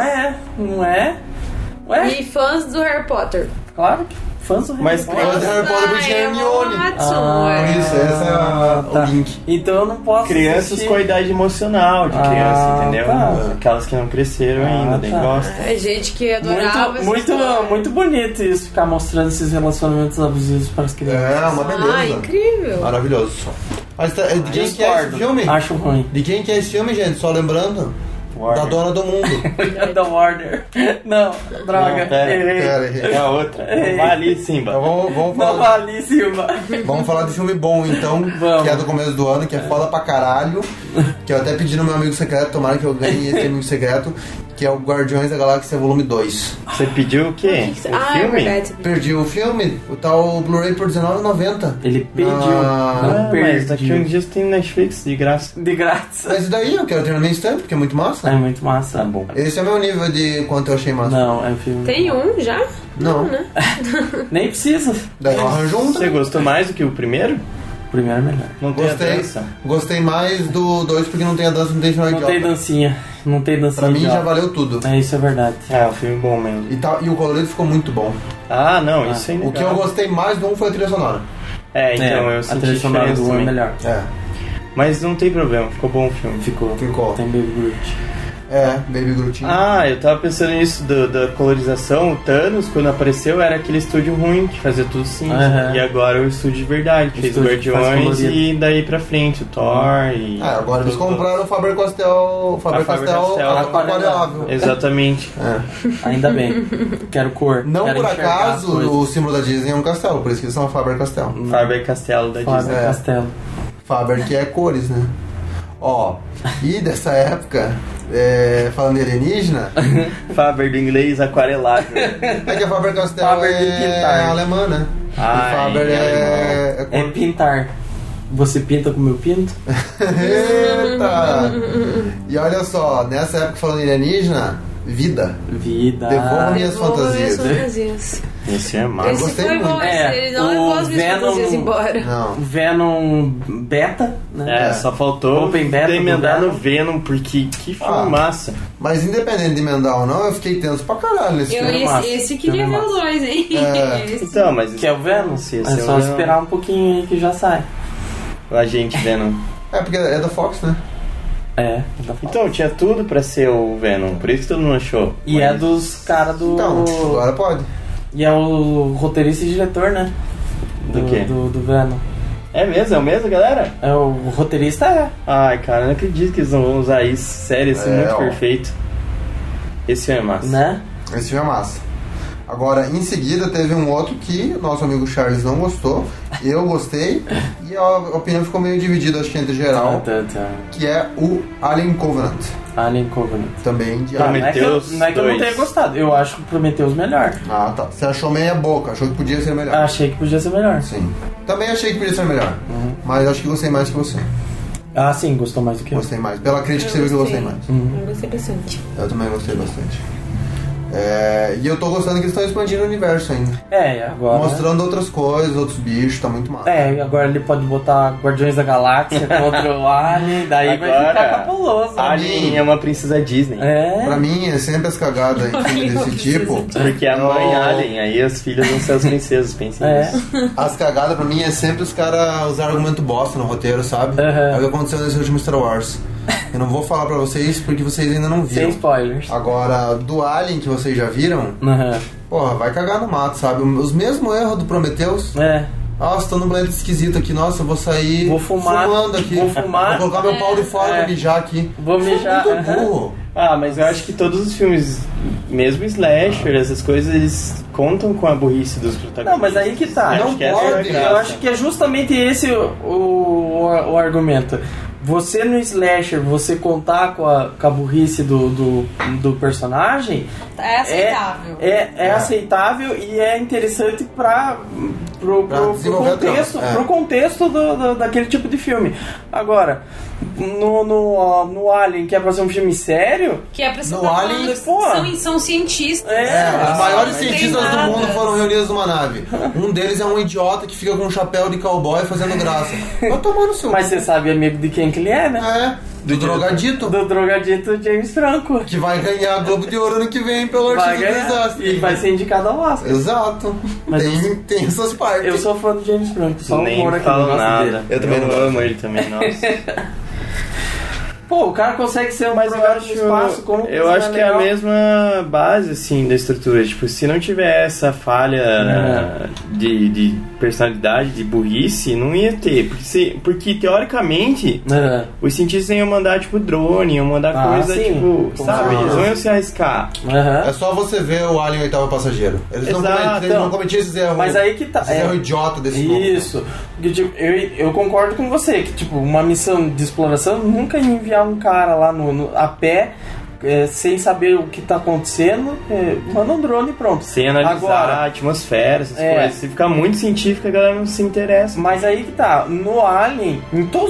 é. Ué? E fãs do Harry Potter. Claro que fãs do Harry Potter. Mas Harry Potter por Hermione. Por isso, esse é o link. Então eu não posso crianças assistir. Com a idade emocional de criança, entendeu? Aquelas que não cresceram ainda, nem gostam. É gente que adorava muito bonito isso, ficar mostrando esses relacionamentos abusivos para as crianças. É, uma beleza. Incrível. Maravilhoso. Mas de quem que é esse filme? Acho ruim. De quem que é esse filme, gente? Só lembrando. Warner. Da Dona do Mundo. Da Warner. Não, droga. Errei. É a outra. Não vale, Simba. Então vamos falar. Não vale, Simba. Vamos falar de filme bom, então. Que é do começo do ano, que é foda pra caralho. Que eu até pedi no meu amigo secreto, tomara que eu ganhe esse amigo secreto. Que é o Guardiões da Galáxia Volume 2. Você pediu o quê? O filme? É verdade. Perdi o filme, o tal Blu-ray por R$19,90. Ele pediu. Não perdi. Mas daqui uns dias tem Netflix de graça. De grátis. Mas daí eu quero ter no meu instante, porque é muito massa. É muito massa. Tá bom. Esse é o meu nível de quanto eu achei massa. Não, é um filme. Tem um já? Não, né? Nem precisa. Daí eu arranjo um. Você gostou mais do que o primeiro? O primeiro é melhor. Não tem a dança? Gostei mais do 2 porque não tem a dança, não tem final idiota. Não tem dancinha. Não tem dancinha. Pra mim já valeu tudo. É, isso é verdade. É um filme bom mesmo. E o colorido ficou muito bom. Não, isso aí. O que eu gostei mais do 1 foi a trilha sonora. Então eu senti a trilha sonora do 1 é melhor. Mas não tem problema, ficou bom o filme. Ficou. Tem Baby Groot. Baby Groot. Eu tava pensando nisso da colorização. O Thanos, quando apareceu, era aquele estúdio ruim que fazia tudo cinza. E agora o estúdio de verdade, que fez o Guardiões e daí pra frente, o Thor e... agora eles compraram o Faber-Castell aquarelável. Exatamente. Ainda bem. Quero cor. Não quero por acaso o símbolo da Disney é um castelo, por isso que eles são Faber-Castell. Faber-Castell da Disney. Faber-Castell. Faber que é cores, né? E dessa época, falando de alienígena... Faber do inglês, aquarelável. Que a Faber-Castell é alemã, né? Faber é pintar. Você pinta como eu pinto? Eita! E olha só, nessa época falando em alienígena, vida. Devolva minhas fantasias. Esse é massa. Esse gostei muito. Ele não levou as minhas fantasias embora. Não. Venom Beta, né? Só faltou emendar no Venom, porque que filmaça. Mas independente de emendar ou não, eu fiquei tenso pra caralho nesse filme. Esse queria ver o 2, hein? Então, mas... Que é o Venom? É só esperar um pouquinho aí que já sai. O agente Venom. Porque é da Fox, né? Então, tinha tudo pra ser o Venom, por isso que todo mundo achou. E é dos caras do... Então, agora pode. E é o roteirista e diretor, né? Do quê? Do Venom. É mesmo? É o mesmo, galera? O roteirista Ai, cara, eu não acredito que eles não vão usar isso. Sério, isso é muito perfeito. Esse filme é massa. Né? Esse filme é massa. Agora, em seguida, teve um outro que nosso amigo Charles não gostou, eu gostei, e a opinião ficou meio dividida, acho que entre geral, que é o Alien Covenant. Também de Prometheus. Não é que eu não tenha gostado, eu acho que o Prometheus melhor. Tá. Você achou meia boca, achou que podia ser melhor. Achei que podia ser melhor. Sim. Também achei que podia ser melhor, mas acho que gostei mais que você. Sim, gostou mais do que eu. Gostei mais. Pela crítica você viu que eu gostei mais. Eu gostei bastante. Eu também gostei bastante. E eu tô gostando que eles estão expandindo o universo ainda. Agora... Mostrando outras coisas, outros bichos, tá muito massa. Agora ele pode botar Guardiões da Galáxia contra o Alien, daí agora, vai ficar cabuloso. Alien é uma princesa Disney. Pra mim, é sempre as cagadas em filme desse tipo. Porque a mãe Alien, aí as filhas vão ser as princesas, pensem nisso. As cagadas pra mim é sempre os caras usar argumento bosta no roteiro, sabe? É o que aconteceu nesse último Star Wars. Eu não vou falar pra vocês porque vocês ainda não viram. Sem spoilers. Agora, do Alien que vocês já viram, porra, vai cagar no mato, sabe? Os mesmos erros do Prometheus. Nossa, tô num planeta esquisito aqui, nossa, eu vou sair fumando aqui. Vou colocar meu pau de fora pra mijar aqui. Vou mijar. Muito burro. Mas eu acho que todos os filmes, mesmo slasher, essas coisas, eles contam com a burrice dos protagonistas. Não, mas aí que tá. Não pode. Eu acho que é justamente esse o argumento. Você no slasher, você contar com a burrice do personagem é aceitável. É aceitável e é interessante pro contexto daquele tipo de filme. Agora, no Alien, que é pra ser um filme sério, que é pra ser no Alien, são cientistas. Os maiores cientistas do mundo foram reunidos numa nave. Um deles é um idiota que fica com um chapéu de cowboy fazendo graça. Vai tomar no seu. Mas você sabe, amigo de quem que ele é, né? Do drogadito. Do drogadito James Franco. Que vai ganhar Globo de Ouro ano que vem pelo Artista do Desastre. E vai ser indicado ao Oscar. Exato. Mas tem essas partes. Eu sou fã do James Franco. Só nem humor aqui falo nada. Dele. Eu também não amo ele também, nossa. Pô, o cara consegue ser um programa de espaço como eu acho que é a mesma base, assim, da estrutura. Tipo, se não tiver essa falha de personalidade, de burrice, não ia ter. Porque teoricamente, os cientistas iam mandar, tipo, drone, iam mandar coisa, tipo, sabe? Eles não iam se arriscar. É só você ver o Alien Oitavo Passageiro. Eles não cometiam esses erros. Mas aí que tá. Esse erro idiota desse novo. Isso. Porque, tipo, eu concordo com você, que, tipo, uma missão de exploração nunca ia enviar um cara lá a pé, sem saber o que tá acontecendo, manda um drone e pronto. Sem analisar a atmosfera, essas coisas. Se ficar muito científico, a galera não se interessa. Mas aí que tá, no Alien, em todos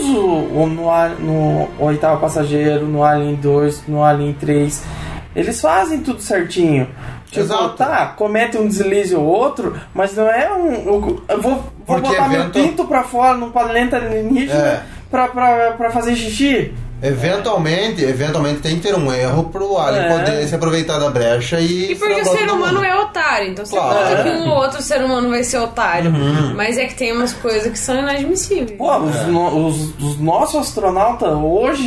no Oitavo Passageiro, no Alien 2, no Alien 3, eles fazem tudo certinho. Tipo, comete um deslize ou outro, mas não é eu vou botar meu pinto pra fora num planeta alienígena pra fazer xixi. Eventualmente tem que ter um erro pro Alien poder se aproveitar da brecha e porque o ser humano é otário, então você conta que um ou outro ser humano vai ser otário, mas é que tem umas coisas que são inadmissíveis. Pô, os nossos astronautas hoje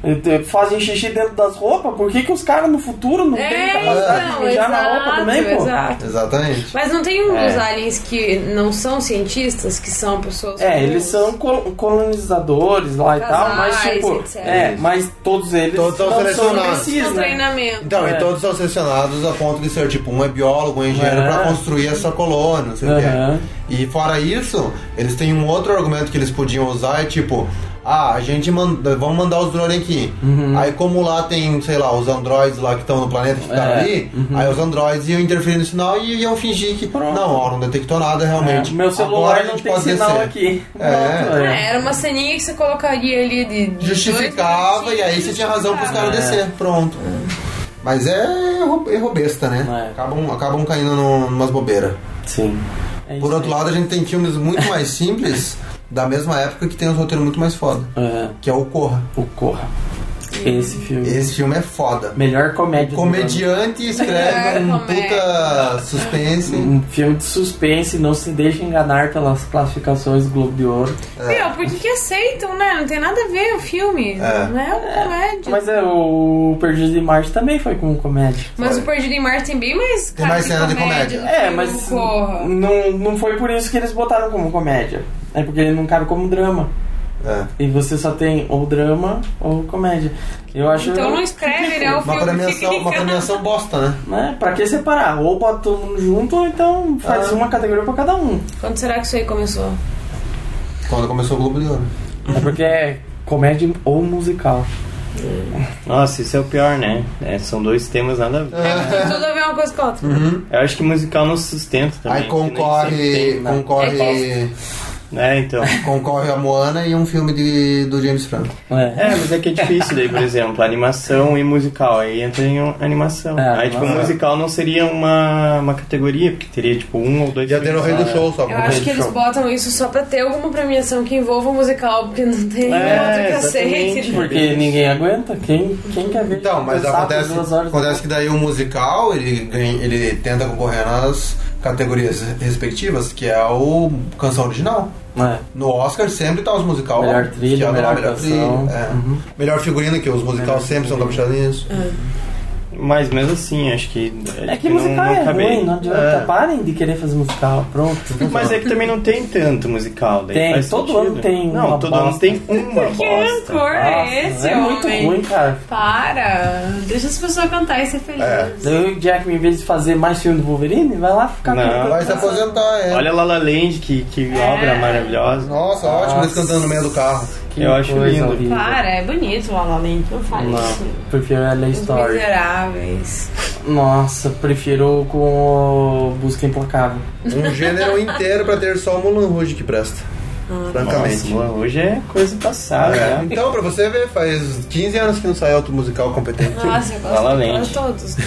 fazem xixi dentro das roupas, por que os caras no futuro não têm capacidade de mijar na roupa também, pô? Exato. Exatamente. Mas não tem uns aliens que não são cientistas, que são pessoas... eles são colonizadores lá e tal, mas tipo... mas todos eles são selecionados. Precisam treinamento. Então, e todos são selecionados a ponto de ser tipo, um é biólogo, um engenheiro pra construir essa colônia, não sei o que. E fora isso, eles têm um outro argumento que eles podiam usar, é tipo... a gente vamos mandar os drones aqui. Aí como lá tem, sei lá, os androides lá que estão no planeta que ficaram ali, aí os androides iam interferir no sinal e iam fingir que não detectou nada realmente. Meu celular não tem sinal aqui. Era uma ceninha que você colocaria ali de justificava e aí você tinha razão pros caras descer. Pronto. Mas é erro besta, né? Acabam caindo numas bobeiras. Sim. Por outro lado, a gente tem filmes muito mais simples da mesma época que tem os roteiros muito mais foda. Que é o Corra. O Corra. Esse filme é foda. Melhor comédia. O comediante escreve um puta suspense. Um filme de suspense, não se deixa enganar pelas classificações do Globo de Ouro. Meu, por que aceitam, né? Não tem nada a ver o filme. Não é uma comédia. Mas o Perdido em Marte também foi como comédia. Mas o Perdido em Marte tem bem mais tem mais cena de comédia. Mas não foi por isso que eles botaram como comédia. É porque ele não cabe como drama. E você só tem ou drama ou comédia. Eu acho. Então não escreve, né? O filme uma premiação bosta, né? Pra que separar? Ou bota todo mundo junto, ou então faz uma categoria pra cada um. Quando será que isso aí começou? Quando começou o Globo de Ouro. É porque é comédia ou musical. Nossa, isso é o pior, né? São dois temas nada a ver. Tem tudo a ver uma coisa com a outra. Eu acho que musical não se sustenta também. Aí concorre então. Concorre a Moana e um filme do James Franco. Mas é que é difícil daí, por exemplo, animação e musical. Aí entra em animação. Aí, tipo, musical não seria uma categoria, porque teria, tipo, um ou dois. Já ter o Rei do Show só. Eu acho que eles botam isso só pra ter alguma premiação que envolva o musical, porque não tem outro que aceite. Porque ninguém aguenta. Quem quer ver? Então, mas acontece que daí o musical, ele tenta concorrer nas categorias respectivas, que é o canção original. No Oscar sempre tá os musical. Melhor trilha, melhor canção. Melhor figurino, que os musicais sempre são caprichadinhos. Mas mesmo assim, acho que... É que musical não ruim, não adianta. Parem de querer fazer musical, pronto. Mas é que também não tem tanto musical. Daí tem, todo ano tem uma todo ano tem uma bosta. Que cor é esse, é muito ruim, cara. Para, deixa as pessoas cantar e ser feliz. Daí o Jackman, em vez de fazer mais filme do Wolverine, vai lá ficar cantando. Vai se aposentar, Olha La La Land, que obra maravilhosa. Nossa, ótimo, eles cantando no meio do carro. Eu acho lindo. Horrível. Para, é bonito La La Land, não faz isso. Prefiro a LA Story. Miseráveis. Nossa, prefiro com o Busca Implacável. Um gênero inteiro pra ter só o Moulin Rouge que presta. Francamente. Nossa, hoje é coisa passada. Né? Então, pra você ver, faz 15 anos que não sai outro musical competente. Nossa, eu gosto de todos.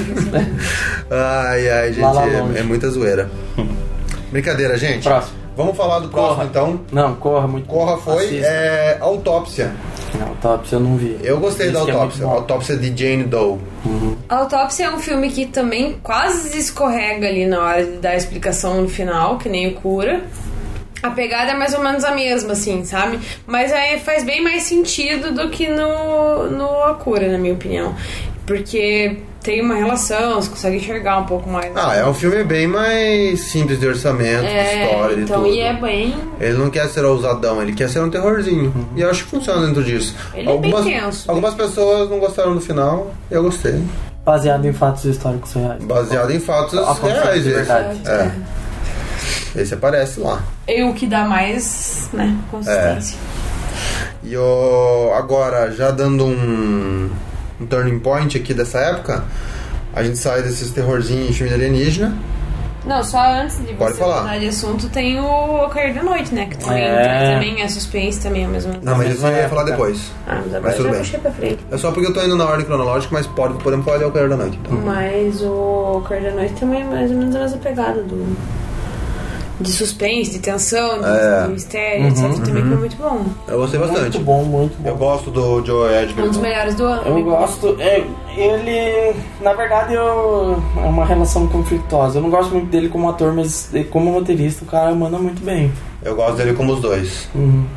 Ai, gente, é muita zoeira. Brincadeira, gente. Próximo. Vamos falar do próximo, então. Não, Corra muito. Corra foi Autópsia. Autópsia eu não vi. Eu gostei da Autópsia. Autópsia de Jane Doe. Autópsia é um filme que também quase escorrega ali na hora de dar a explicação no final, que nem o Cura. A pegada é mais ou menos a mesma, assim, sabe? Mas aí faz bem mais sentido do que no A Cura, na minha opinião. Porque tem uma relação, você consegue enxergar um pouco mais. É um filme bem mais simples de orçamento, de história, então, de tudo. E é bem... Ele não quer ser ousadão, ele quer ser um terrorzinho. E eu acho que funciona dentro disso. Ele é bem tenso. Algumas pessoas não gostaram do final, eu gostei. Baseado em fatos históricos reais. Baseado em fatos reais, de verdade. Esse aparece lá. E o que dá mais, né, consistência. E agora, já dando um turning point aqui dessa época, a gente sai desses terrorzinhos em filme de alienígena. Não, só antes de você mudar de assunto, tem o Cair da Noite, né? Que também é suspense, também é o mesmo. Não, mas isso eu ia falar depois. Mas agora tudo bem. Puxei pra frente. É só porque eu tô indo na ordem cronológica, mas podemos falar de O Cair da Noite. Então. Mas o Cair da Noite também é mais ou menos a mesma pegada de suspense, de tensão, de mistério, etc. Também foi muito bom. Eu gostei bastante. Muito bom. Eu gosto do Joe Edgerton. Um dos melhores do ano. Eu gosto. Ele, na verdade, é uma relação conflituosa. Eu não gosto muito dele como ator, mas como roteirista, o cara manda muito bem. Eu gosto dele como os dois.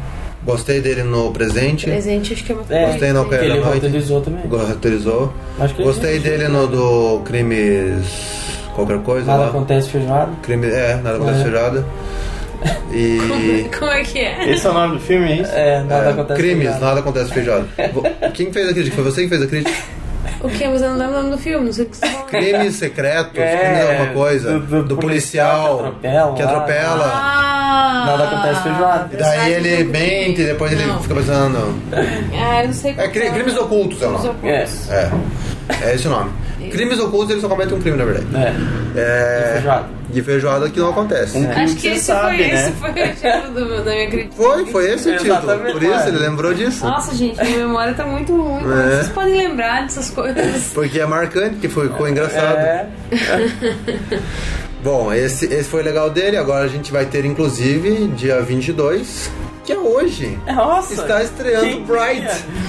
Gostei dele no Presente. Presente acho que é muito Gostei no Cair da Ele Noite. roteirizou também. Roteirizou. Gostei dele no do Crimes... Qualquer coisa Nada lá. Acontece Feijoada. Nada Acontece Feijoada. E... Como é que é? Esse é o nome do filme, é isso? Nada Acontece Crimes, Feijoada. Nada Acontece Feijoada. Quem fez a crítica? Foi você que fez a crítica? O que? Mas eu não lembro o nome do filme, não sei o que você tá falando. Crimes secretos, crimes alguma coisa. Do policial que atropela. Nada Acontece Feijoada. E daí ele mente e depois ele fica pensando. Eu não sei qual Crimes Ocultos é o nome. É esse o nome. Crimes Ocultos, ele só comete um crime, na verdade. De feijoada que não acontece. Acho que esse foi o título da minha crítica. Foi esse o título. Por isso ele lembrou disso. Nossa, gente, minha memória tá muito ruim. Como vocês podem lembrar dessas coisas? Porque é marcante, que ficou engraçado. Bom, esse foi legal dele. Agora a gente vai ter, inclusive, dia 22, que é hoje. Nossa! Está estreando Bright.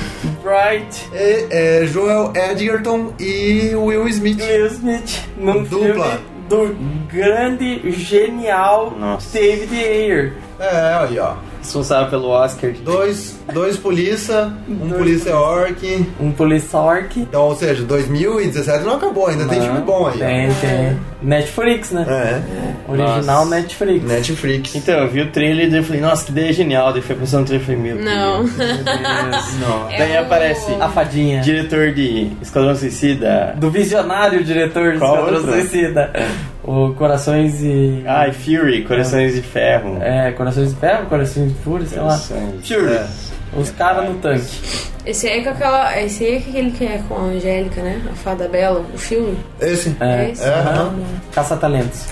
Joel Edgerton e Will Smith. Num dupla. Filme do grande, genial David Ayer. Aí ó. Responsável pelo Oscar. Dois polícia, polícia orc. Um polícia orc. Então, ou seja, 2017 não acabou ainda, tem filme bom aí. Tem. Netflix, né? Original Netflix. Então, eu vi o trailer e eu falei, nossa, que ideia genial. Daí foi pensando no trailer e falei, meu Não. Deus. Não. Daí aparece a fadinha. Diretor de Esquadrão Suicida. Do visionário diretor de Esquadrão Suicida. O Corações e... Fury, Corações de Ferro. Corações de Ferro, Corações de Fúria, sei lá. Fury. Os caras no tanque. Esse aí é aquele que é com a Angélica, né? A Fada Bela, o filme. Esse? Esse? Caça-talentos.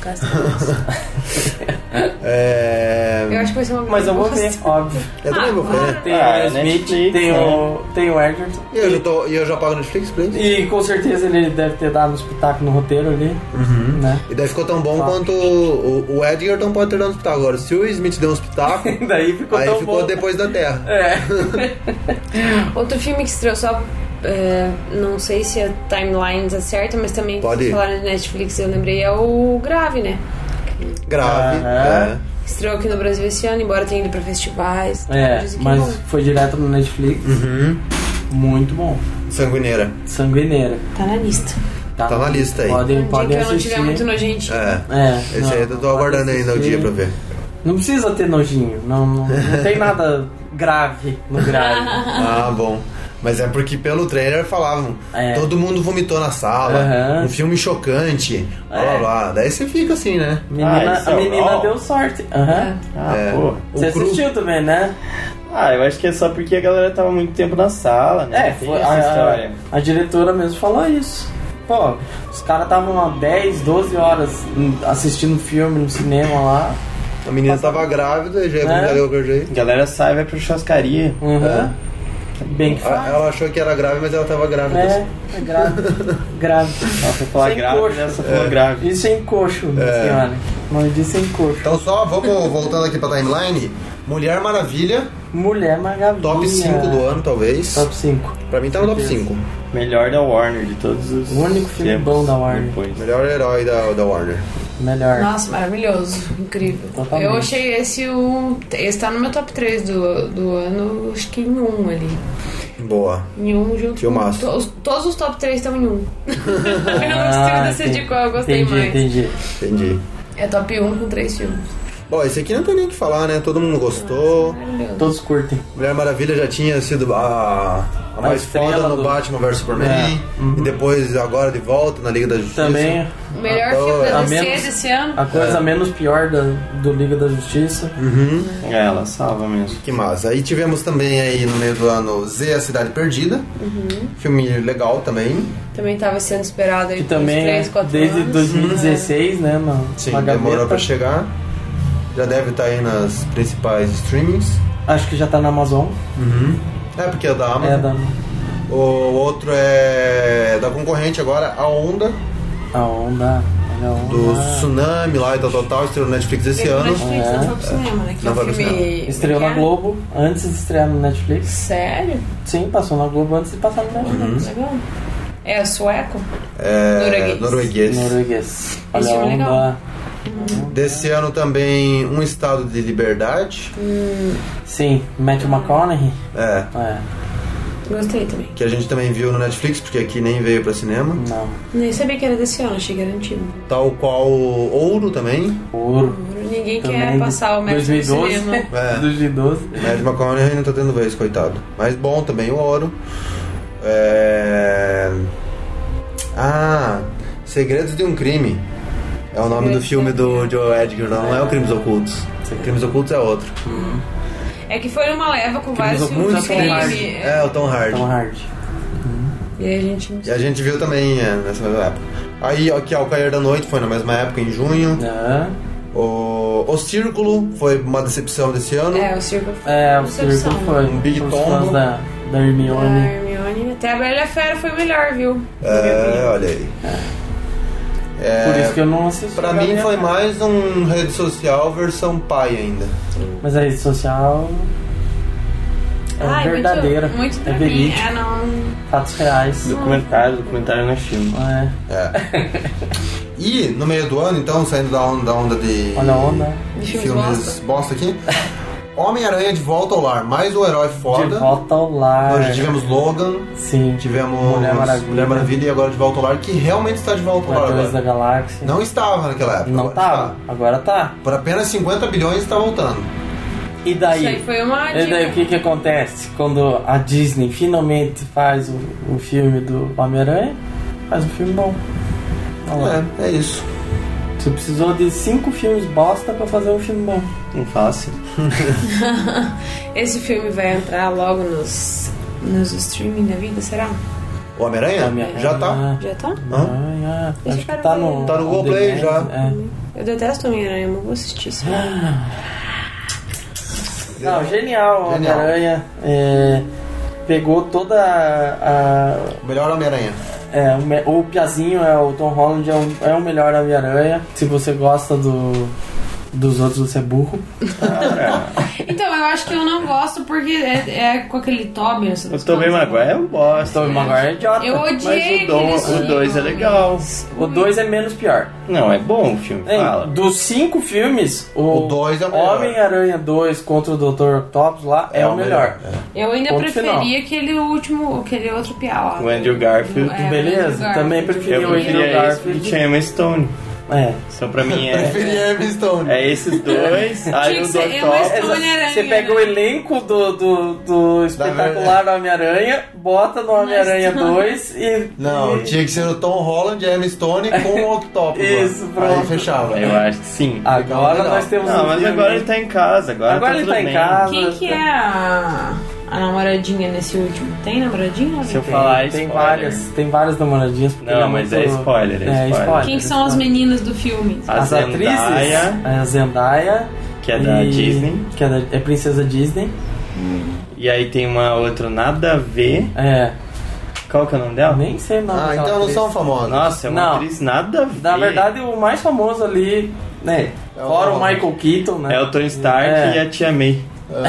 Eu acho que vai ser uma Mas eu vou ver, óbvio. Eu também vou ver. Tem o Smith, tem o Edgerton. E eu já pago Netflix pra isso. E com certeza ele deve ter dado um espetáculo no roteiro ali. Né? E daí ficou tão bom quanto o Edgerton pode ter dado um espetáculo. Agora, se o Smith deu um espetáculo, daí ficou tão ficou bom. Depois da Terra. Outro filme que estreou só... não sei se a timeline tá certa, mas também Pode falaram de Netflix, eu lembrei, é o Grave, né? Grave. Estreou aqui no Brasil esse ano, embora tenha ido pra festivais. Mas foi direto no Netflix. Muito bom. Sanguineira. Tá na lista. Tá na lista aí. Podem que eu não assistir. tiver muito nojentinho. Esse aí eu tô aguardando ainda o dia pra ver. Não precisa ter nojinho. Não tem nada grave no Grave. Bom. Mas é porque pelo trailer falavam, todo mundo vomitou na sala, um filme chocante, blá blá. Daí você fica assim, né? A menina deu sorte. Pô. Você assistiu também, né? Eu acho que é só porque a galera tava muito tempo na sala, né? Tem essa história. A diretora mesmo falou isso. Pô, os caras estavam há 10, 12 horas assistindo filme no cinema lá. A menina tava grávida e já ia de qualquer jeito. A galera sai e vai pra churrascaria. Bem que faz. Ela achou que era grave, mas ela tava grávida. Grave. Ela foi falar grávida, essa foi grávida. Isso é encoxo, senhora. Não disse encoxo. Então só, vamos voltando aqui pra timeline. Mulher Maravilha. Top 5 do ano, talvez. Top 5. Pra mim tá no top 5. Melhor da Warner de todos os... O único filme bom da Warner. Melhor herói da Warner. Melhor. Nossa, maravilhoso. Incrível. Totalmente. Eu achei esse tá no meu top 3 do ano, acho que em 1 ali. Boa. Em 1 junto Filmaço. com... Todos os top 3 estão em 1. Eu não consigo decidir qual eu gostei mais. Entendi. É top 1 com 3 filmes. Bom, esse aqui não tem nem o que falar, né? Todo mundo gostou. Todos curtem. Mulher Maravilha já tinha sido a mais foda no Batman vs Superman. E depois, agora de volta na Liga da Justiça. Também. O melhor filme da DC desse ano. A coisa menos pior do Liga da Justiça. Ela salva mesmo. Que massa. Aí tivemos também aí no meio do ano Z, A Cidade Perdida. Filme legal também. Também estava sendo esperado aí por 3, 4 desde anos. Desde 2016, né? Sim, demorou pra chegar. Já deve estar aí nas principais streamings. Acho que já tá na Amazon. Porque é da Amazon. O outro é da concorrente agora, A Onda. Do Tsunami lá e tal, estreou no Netflix esse ano. Netflix não foi pro cinema, né? Que é um filme... Estreou na Globo antes de estrear no Netflix. Sério? Sim, passou na Globo antes de passar no Netflix. Legal. É sueco? Norueguês. Olha a Onda. Desse ano também Um Estado de Liberdade. Sim, Matthew McConaughey. Gostei também. Que a gente também viu no Netflix, porque aqui nem veio pra cinema. Não. Nem sabia que era desse ano, achei que era antigo. Tal qual Ouro também. Ouro. Ninguém também quer passar o Matthew no cinema. 2012. Matthew McConaughey não tá tendo vez, coitado. Mas bom também o Ouro. Segredos de um Crime. É o nome do filme do Joe Edgar, não é o Crimes Ocultos. Crimes Ocultos é outro. É que foi numa leva com vários filmes de crime. O Tom Hardy. E a gente viu também nessa mesma época. Aí aqui O Cair da Noite foi na mesma época, em junho. O Círculo foi uma decepção desse ano. O Círculo foi um big tombo da Hermione. Até a Bela e a Fera foi melhor, viu? Olha aí. Por isso que eu não assisti. Pra mim foi mais um rede social versão pai ainda. Mas a rede social é verdadeira. Muito é verídico. Fatos reais. Documentário não é filme. E no meio do ano, então, saindo da onda de filmes bosta aqui, Homem-Aranha de Volta ao Lar, mais um herói foda. De Volta ao Lar. Nós já tivemos Logan. Sim. Tivemos Mulher Maravilha e agora de Volta ao Lar, que realmente está de volta ao lar. Guardiões da Galáxia. Não estava naquela época. Não estava, agora tá. Por apenas 50 bilhões está voltando. E daí? Isso aí foi uma dica. E daí o que acontece? Quando a Disney finalmente faz o filme do Homem-Aranha, faz um filme bom. É isso. Você precisou de 5 filmes bosta pra fazer um filme bom. Não fácil. Esse filme vai entrar logo nos streaming da vida, será? O Homem-Aranha? Já tá. Já tá? Acho que tá no Google Play já. Eu detesto Homem-Aranha, mas vou assistir isso. Não, genial. O Homem-Aranha pegou toda o melhor Homem-Aranha. O Piazinho, o Tom Holland é o melhor Homem-Aranha. Se você gosta dos outros, você é burro. Então, eu acho que eu não gosto porque é com aquele Tobey. O Tobey Maguire é um bosta. O Tobey Maguire é idiota. Eu odiei. Mas o 2 é legal. O 2 é menos pior. Não, é bom o filme. Fala. Dos 5 filmes, o 2 é o melhor. Homem-Aranha 2 contra o Dr. Octopus lá é o melhor. Eu ainda preferia aquele outro piá lá. O Andrew Garfield. Beleza? Também preferia o Andrew Garfield. E tinha Emma Stone. Só pra mim preferia Emma Stone. É esses dois. Aí o Dr. Você pega o elenco do espetacular Homem-Aranha, bota no Homem-Aranha 2 e... Não, tinha que ser o Tom Holland e a Emma Stone com o Octopus. Isso, pronto. Aí fechava. Eu acho que sim. Agora nós temos mas agora ele tá em casa. Agora ele tá em casa. Quem que é a namoradinha nesse último? Tem namoradinha? Se eu falar tem várias namoradinhas. Não, mas é spoiler. Quem são as meninas do filme? As atrizes? A Zendaya, que é da Disney. Que é princesa Disney. E aí tem uma outra nada a ver. Qual que é o nome dela? Nem sei o nome dela. Então não são famosas. Nossa, é uma atriz nada a ver. Na verdade, o mais famoso ali, fora o Michael Keaton, né? É o Tony Stark e a Tia May.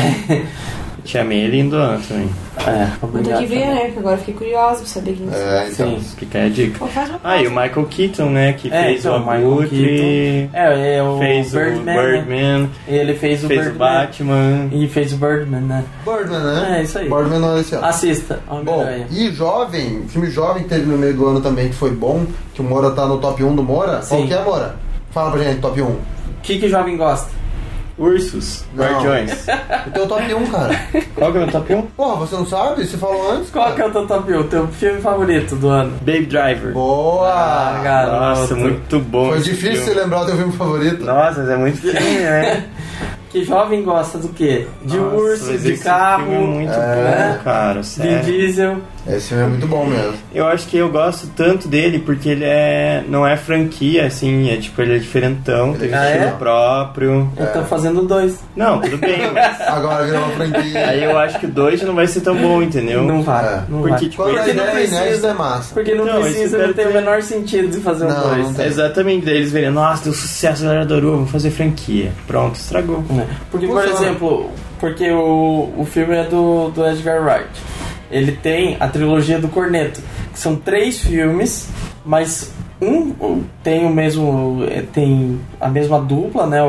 Tia May é lindona também. Obrigado. Tem que ver, né? Que agora fiquei curiosa pra saber quem então. Fica aí a dica. E o Michael Keaton, né? Que fez o Abutre. Fez o Birdman. Ele fez o Batman. E fez o Birdman, né? Birdman, né? É isso aí. Birdman não é esse ano. Assista. Bom, e filme jovem que teve no meio do ano também, que foi bom, que o Moura tá no top 1 do Moura. Sim. Qual que é, Moura? Fala pra gente, top 1. O que jovem gosta? Ursos, Guardiões. O teu top 1, cara. Qual que é o meu top 1? Porra, você não sabe? Você falou antes. Qual que é o teu top 1? Teu filme favorito do ano? Baby Driver. Boa! Nossa, muito bom. Foi difícil você lembrar o teu filme favorito. Nossa, mas é muito filme, né? Que jovem gosta do quê? De urso, de carro. Filme é muito bom, cara, sério. De diesel. Esse filme é muito bom mesmo. Eu acho que eu gosto tanto dele porque ele não é franquia, assim, ele é diferentão, tem estilo próprio. Ele tá fazendo 2. Não, tudo bem, mas... Agora virou uma franquia. Aí eu acho que o 2 não vai ser tão bom, entendeu? Não vai. Porque, tipo, quando a ideia inédita é massa. Porque não tem o menor sentido de fazer um 2. Exatamente, daí eles verem, nossa, deu sucesso, a galera adorou, vamos fazer franquia. Pronto, estragou. Porque, por exemplo, o filme é do Edgar Wright. Ele tem a trilogia do Corneto, que são 3 filmes, mas tem o mesmo. Tem a mesma dupla, né?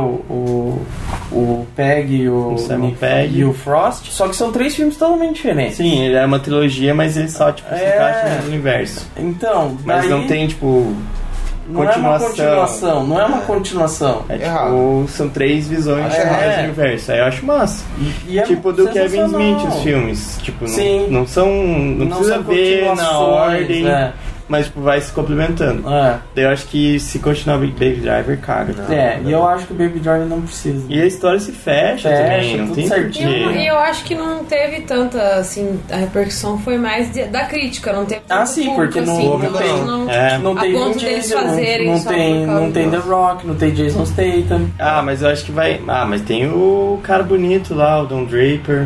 O Pegg e o Pegg e o Frost. Só que são 3 filmes totalmente diferentes. Sim, ele é uma trilogia, mas ele só se encaixa no universo. Então, mas não tem, tipo. Não é uma continuação. É tipo, são 3 visões do universo. Aí eu acho massa. E tipo do Kevin Smith, os filmes. Tipo, não são. Não precisa ver na ordem. Mas tipo, vai se complementando. Daí eu acho que se continuar o Baby Driver, caga. E eu acho que o Baby Driver não precisa. E a história se fecha também, não tem certinho. E eu acho que não teve tanta, assim, a repercussão foi mais da crítica, não teve tanto sim, público, porque não tem Vin Diesel, não tem The Rock, não tem Jason Statham. Mas eu acho que vai... mas tem o cara bonito lá, o Don Draper.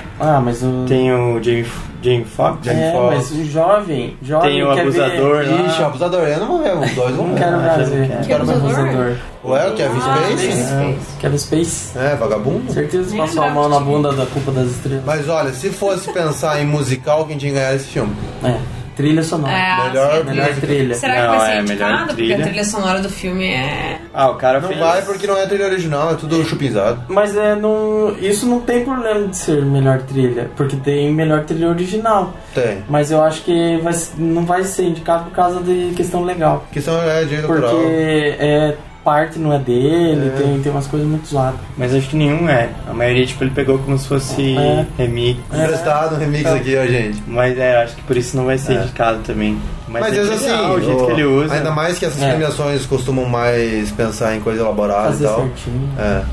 Mas o... Tem o Jamie Foxx. Mas o jovem tem o Abusador lá. Ixi, o Abusador, eu não vou ver, os dois vão ver. Não quero mais ver. Quero ver o Abusador. Ué, o Kevin Spacey? Kevin Spacey. Vagabundo. Certeza que passou a mão na bunda da Culpa das Estrelas. Mas olha, se fosse pensar em musical, quem tinha que ganhar esse filme? Trilha sonora. Melhor trilha. Será que vai ser indicado? Porque a trilha sonora do filme é... o cara não vai porque não é trilha original, é tudo chupinzado. Mas isso não tem problema de ser melhor trilha, porque tem melhor trilha original. Tem. Mas eu acho que não vai ser indicado por causa de questão legal. Questão de direito autoral. Porque parte não é dele, tem umas coisas muito zoadas. Mas acho que nenhum é. A maioria, tipo, ele pegou como se fosse remix. Emprestado, remix aqui, ó, gente. Mas acho que por isso não vai ser indicado também. Mas assim, o jeito que ele usa. Ainda mais que essas premiações costumam mais pensar em coisa elaborada fazer e tal. Certinho.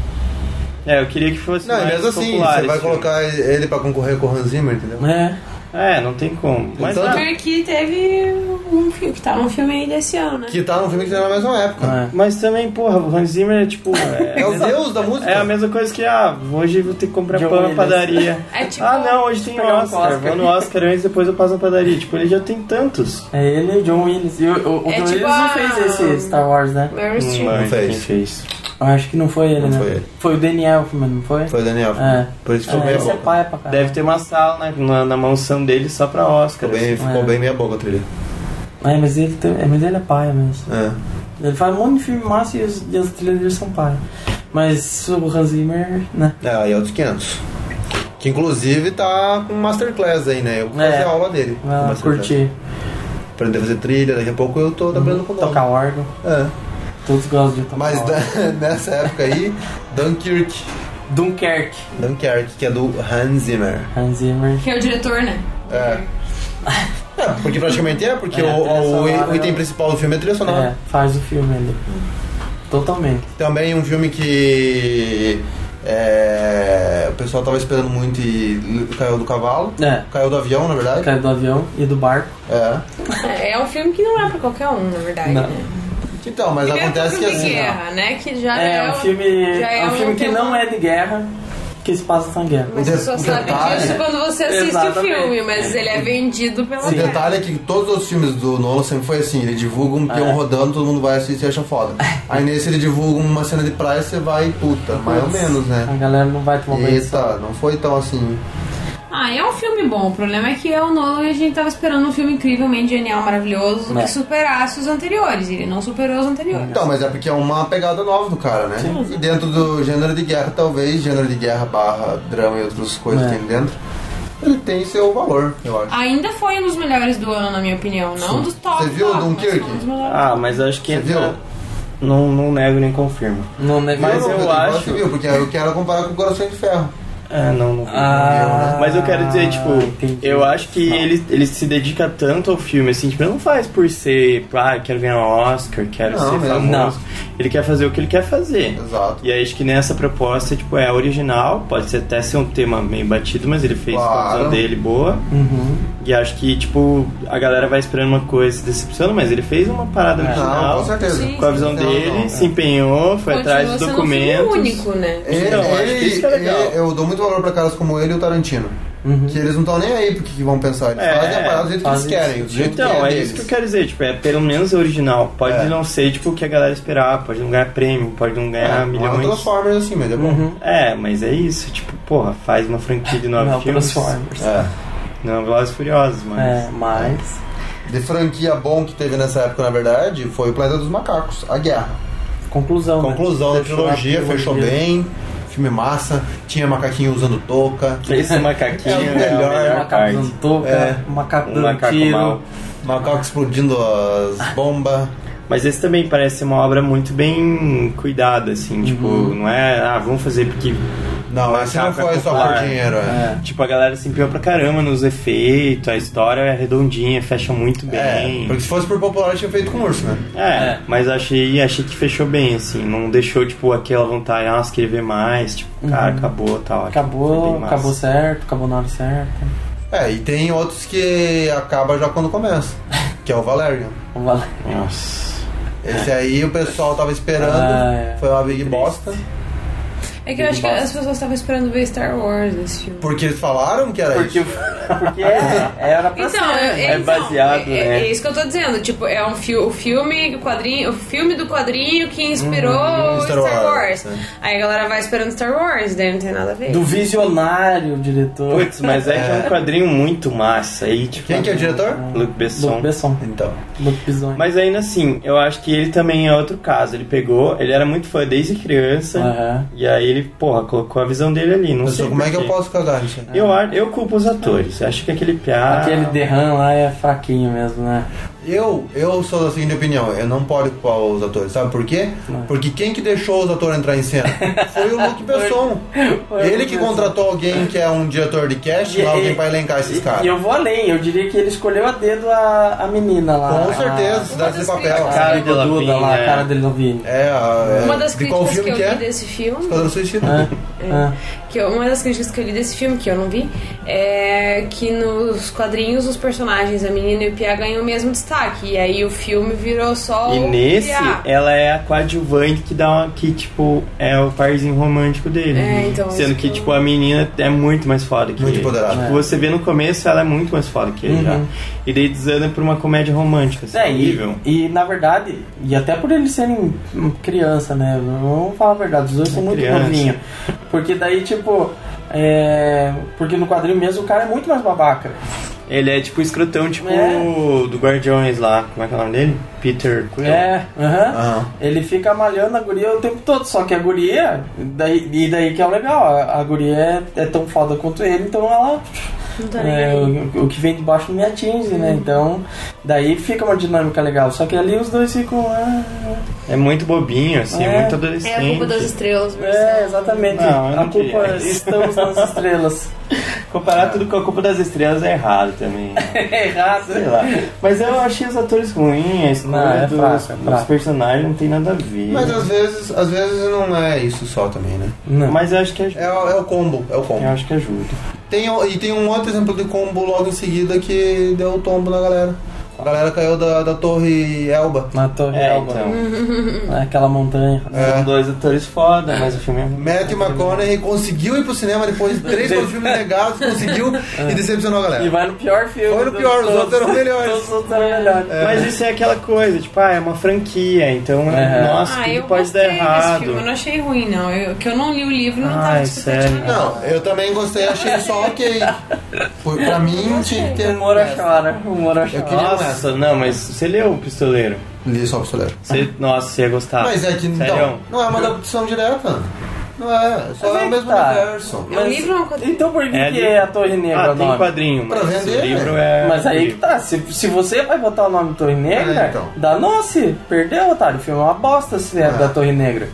Eu queria que fosse mais mesmo assim, você vai colocar ele pra concorrer com o Hans Zimmer, entendeu? Não tem como. Mas que teve um filme que tá num filme aí desse ano, né? Que tá num filme que tá na mesma época. Mas também, porra, o Hans Zimmer é tipo... É o deus da música. É a mesma coisa que, hoje eu vou ter que comprar pão na padaria. Não, hoje tem Oscar. Vou no Oscar antes, depois eu passo na padaria. Tipo, ele já tem tantos. É ele e o John Williams. E o John Williams não fez esse Star Wars, né? Não fez. Eu acho que não foi ele, né? Foi o Danny Elfman, não foi? Foi o Danny Elfman. Por isso ficou meia boca. Paia pra caralho. Deve ter uma sala, né, na mansão dele só pra Oscar. Ficou bem meia boca a trilha. Mas ele é paia mesmo. Ele faz um monte de filme massa e as trilhas dele são paia. Mas o Hans Zimmer, né? Aí é outros 500. Que inclusive tá com Masterclass aí, né? Eu vou fazer a aula dele. Curti. Aprender a fazer trilha, daqui a pouco eu tô aprendendo com o tocar órgão. Todos gostam de tocar. Mas nessa época aí, Dunkirk, que é do Hans Zimmer. Que é o diretor, né? Porque praticamente porque o item principal do filme é a trilha sonora. Faz o filme ali. Totalmente. Também um filme que o pessoal tava esperando muito e caiu do cavalo. Caiu do avião, na verdade. Caiu do avião e do barco. É um filme que não é pra qualquer um, na verdade, né? Então, mas acontece que assim... guerra, né? Que já é um filme que não é de guerra, que se passa na guerra. Mas você só sabe disso quando você assiste o filme, mas ele é vendido pela guerra. O detalhe é que todos os filmes do Nolan sempre foi assim, ele divulga um peão rodando, todo mundo vai assistir e acha foda. Aí nesse ele divulga uma cena de praia e você vai, mais ou menos, né? A galera não vai tomar banho. Não foi tão assim... É um filme bom. O problema é que é o Nolan e a gente tava esperando um filme incrivelmente genial, maravilhoso, que superasse os anteriores. Ele não superou os anteriores. Então, mas é porque é uma pegada nova do cara, né? Sim. E dentro do gênero de guerra, talvez, gênero de guerra / drama e outras coisas que tem dentro, ele tem seu valor, eu acho. Ainda foi um dos melhores do ano, na minha opinião. Não dos top. Você viu o Dunkirk? Mas acho que... Você viu? Não nego nem confirmo. Mas eu acho... Você viu, porque eu quero comparar com o Coração de Ferro. Não. Mas eu quero dizer, tipo, eu acho que ele se dedica tanto ao filme, assim, tipo, ele não faz por ser, quero ganhar um Oscar, quero ser famoso. Não. Ele quer fazer o que ele quer fazer. Exato. E aí acho que nessa proposta, tipo, é original, pode até ser um tema meio batido, mas ele fez a visão dele boa. E acho que, tipo, a galera vai esperando uma coisa, se decepciona, mas ele fez uma parada original. Com certeza. Com a visão dele, se empenhou, foi atrás dos documentos. Único, né? Então, acho que isso que é legal. Eu dou muito valor pra caras como ele e o Tarantino. Que eles não estão nem aí pro que vão pensar. Eles fazem a parada do jeito que eles querem. Então, é isso que eu quero dizer. Tipo, pelo menos original. Pode não ser tipo o que a galera esperar. Pode não ganhar prêmio, pode não ganhar milhões. Não é Transformers assim, mas é bom. Mas é isso. Tipo, porra, faz uma franquia de 9 filmes. Transformers. Não, Velozes e Furiosos, mas... mas... de franquia bom que teve nessa época, na verdade, foi o Planeta dos Macacos, A Guerra. Conclusão da trilogia, fechou bem. Filme massa, tinha macaquinho usando touca. Esse macaquinho é o melhor. Macaco usando touca, macaco dando tiro, macaco explodindo as bombas. Mas esse também parece uma obra muito bem cuidada, assim, tipo, não é, vamos fazer porque... Não, esse não foi só por dinheiro, Tipo, a galera se empenhou pra caramba nos efeitos, a história é redondinha, fecha muito bem. Porque se fosse por popular, tinha feito com o urso, né? Mas achei que fechou bem, assim, não deixou, tipo, aquela vontade, queria ver mais, tipo, cara, acabou, tal. Acabou certo, acabou na hora certa. E tem outros que acaba já quando começa, que é o Valerian. Nossa. Esse aí o pessoal tava esperando, foi uma big bosta. É que eu acho que as pessoas estavam esperando ver Star Wars nesse filme. Porque eles falaram que era isso. Porque era pra ser. É baseado, né? É isso que eu tô dizendo. Tipo, é o filme do quadrinho que inspirou Star Wars. Aí a galera vai esperando Star Wars, daí não tem nada a ver. Do visionário diretor. Putz, mas é que é um quadrinho muito massa. Aí, tipo, quem que é o diretor? Luc Besson. Então. Luc Besson. Mas ainda assim, eu acho que ele também é outro caso. Ele era muito fã desde criança. E aí ele, colocou a visão dele ali. Não sei como é que eu posso cagar nisso? Eu culpo os atores. Acho que aquele Aquele Derran lá é fraquinho mesmo, né? Eu sou da seguinte opinião, eu não posso culpar os atores, sabe por quê? Porque quem que deixou os atores entrar em cena? Foi o Luc Besson. Ele que contratou alguém que é um diretor de casting, alguém pra elencar esses caras. E eu vou além, eu diria que ele escolheu a dedo a menina lá. Com certeza, cidade de papel. A cara de Duda lá, a cara dele novinho. Uma das críticas que eu li desse filme... Esquadrão Suicida. Uma das críticas que eu li desse filme, que eu não vi, é que nos quadrinhos os personagens, a menina e o Pia, ganham o mesmo destaque. E aí o filme virou só e nesse, ela é a coadjuvante que tipo, é o parzinho romântico dele. Então, sendo que, tipo, a menina é muito mais foda que ele. Muito poderosa. Tipo, você vê no começo, ela é muito mais foda que ele já. E daí desanda por uma comédia romântica, assim, horrível. E na verdade, e até por eles serem criança, né? Vamos falar a verdade, os dois são muito novinhos. Porque daí, tipo... porque no quadrinho mesmo o cara é muito mais babaca. Ele é tipo escrotão, tipo do Guardiões lá. Como é que é o nome dele? Peter Quill. Ele fica malhando a guria o tempo todo. Só que a guria, daí que é o legal, a guria é tão foda quanto ele, então ela... o que vem de baixo não me atinge, né? Então, daí fica uma dinâmica legal. Só que ali os dois ficam... É muito bobinho, assim, é muito adolescente. É a culpa das estrelas. Exatamente. Não, a culpa estamos nas estrelas. Comparar tudo com a culpa das estrelas é errado também. É errado. Sei lá. Mas eu achei os atores ruins, a escolha dos personagens não tem nada a ver. Mas às vezes não é isso só também, né? Não. Mas eu acho que ajuda. É o combo. Eu acho que ajuda. Tem um outro exemplo de combo logo em seguida que deu o tombo na galera. A galera caiu da Torre Elba. Na Torre Elba. Então. Aquela montanha. São dois atores foda, mas o filme é... Matthew McConaughey conseguiu ir pro cinema depois de 3 filmes negados, conseguiu e decepcionou a galera. E vai no pior filme. Foi no pior, os outros eram melhores. Os outros eram melhores. Mas isso é aquela coisa, tipo, é uma franquia, então, nossa, tudo pode dar errado. Filme, eu não achei ruim, não. Que eu não li o livro, não tava sério. Não, eu também gostei, achei só ok. Pra mim, tinha que ter... Humor a chora. Nossa, não, mas você leu o Pistoleiro? Li só o Pistoleiro. Nossa, você ia gostar. Mas é que não é uma adaptação direta. Não é, só é o mesmo universo. É um livro ou um quadrinho? Então por que é a Torre Negra o nome? Tem quadrinho, mas pra vender, o livro é... Mas aí que tá, se você vai botar o nome Torre Negra, então. danou-se, perdeu, otário. O filme é uma bosta se é da Torre Negra.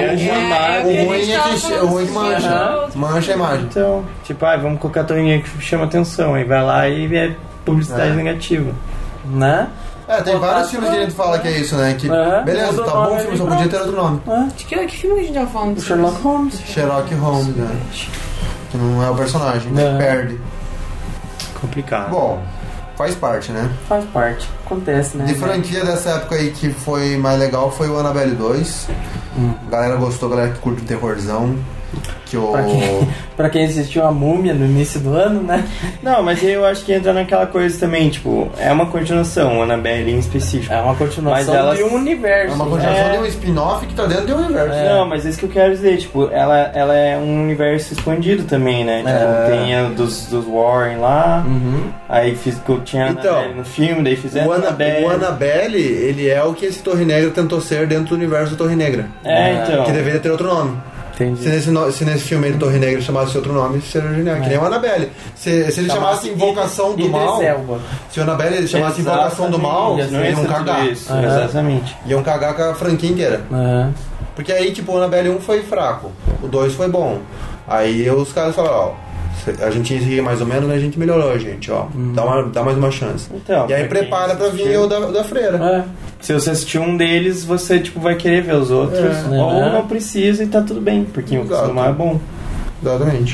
O ruim que mancha a imagem. Então, tipo, vamos colocar a Torre Negra que chama atenção, aí vai lá e é publicidade negativa. Né? Tem vários filmes que a gente fala que é isso, né? Que, beleza, tá bom o filme, só podia ter outro nome. Que filme que a gente já falando? Sherlock Holmes. Sherlock Holmes, né? Que não é o personagem, perde. Complicado. Bom, faz parte, né? Faz parte, acontece, né? De franquia dessa época aí que foi mais legal foi o Annabelle 2. A galera gostou, a galera que curte o terrorzão. Pra quem assistiu a Múmia no início do ano, né? Não, mas eu acho que entra naquela coisa também, tipo, é uma continuação, Annabelle em específico. É uma continuação de um universo. É uma continuação de um spin-off que tá dentro de um universo. Não, mas é isso que eu quero dizer, tipo, ela é um universo expandido também, né? Tipo, tem a dos Warren lá, aí tinha a Annabelle no filme, daí fizeram o Annabelle, ele é o que esse Torre Negra tentou ser dentro do universo do Torre Negra. Então. Que deveria ter outro nome. Entendi. Se nesse filme aí do Torre Negra chamasse outro nome, seria genial. Que nem o Annabelle. Se ele chamasse Invocação do Mal. Se o Annabelle chamasse Invocação do Mal, iam cagar. Exatamente. Iam cagar com a franquia inteira. Porque aí, tipo, o Annabelle 1 foi fraco, o 2 foi bom. Aí os caras falaram, a gente ia mais ou menos, né? A gente melhorou, gente, ó. Dá mais uma chance. Então, e aí prepara pra vir o da freira. Se você assistir um deles, você tipo, vai querer ver os outros. Ou não precisa e tá tudo bem, porque o Invocação é bom. Exatamente.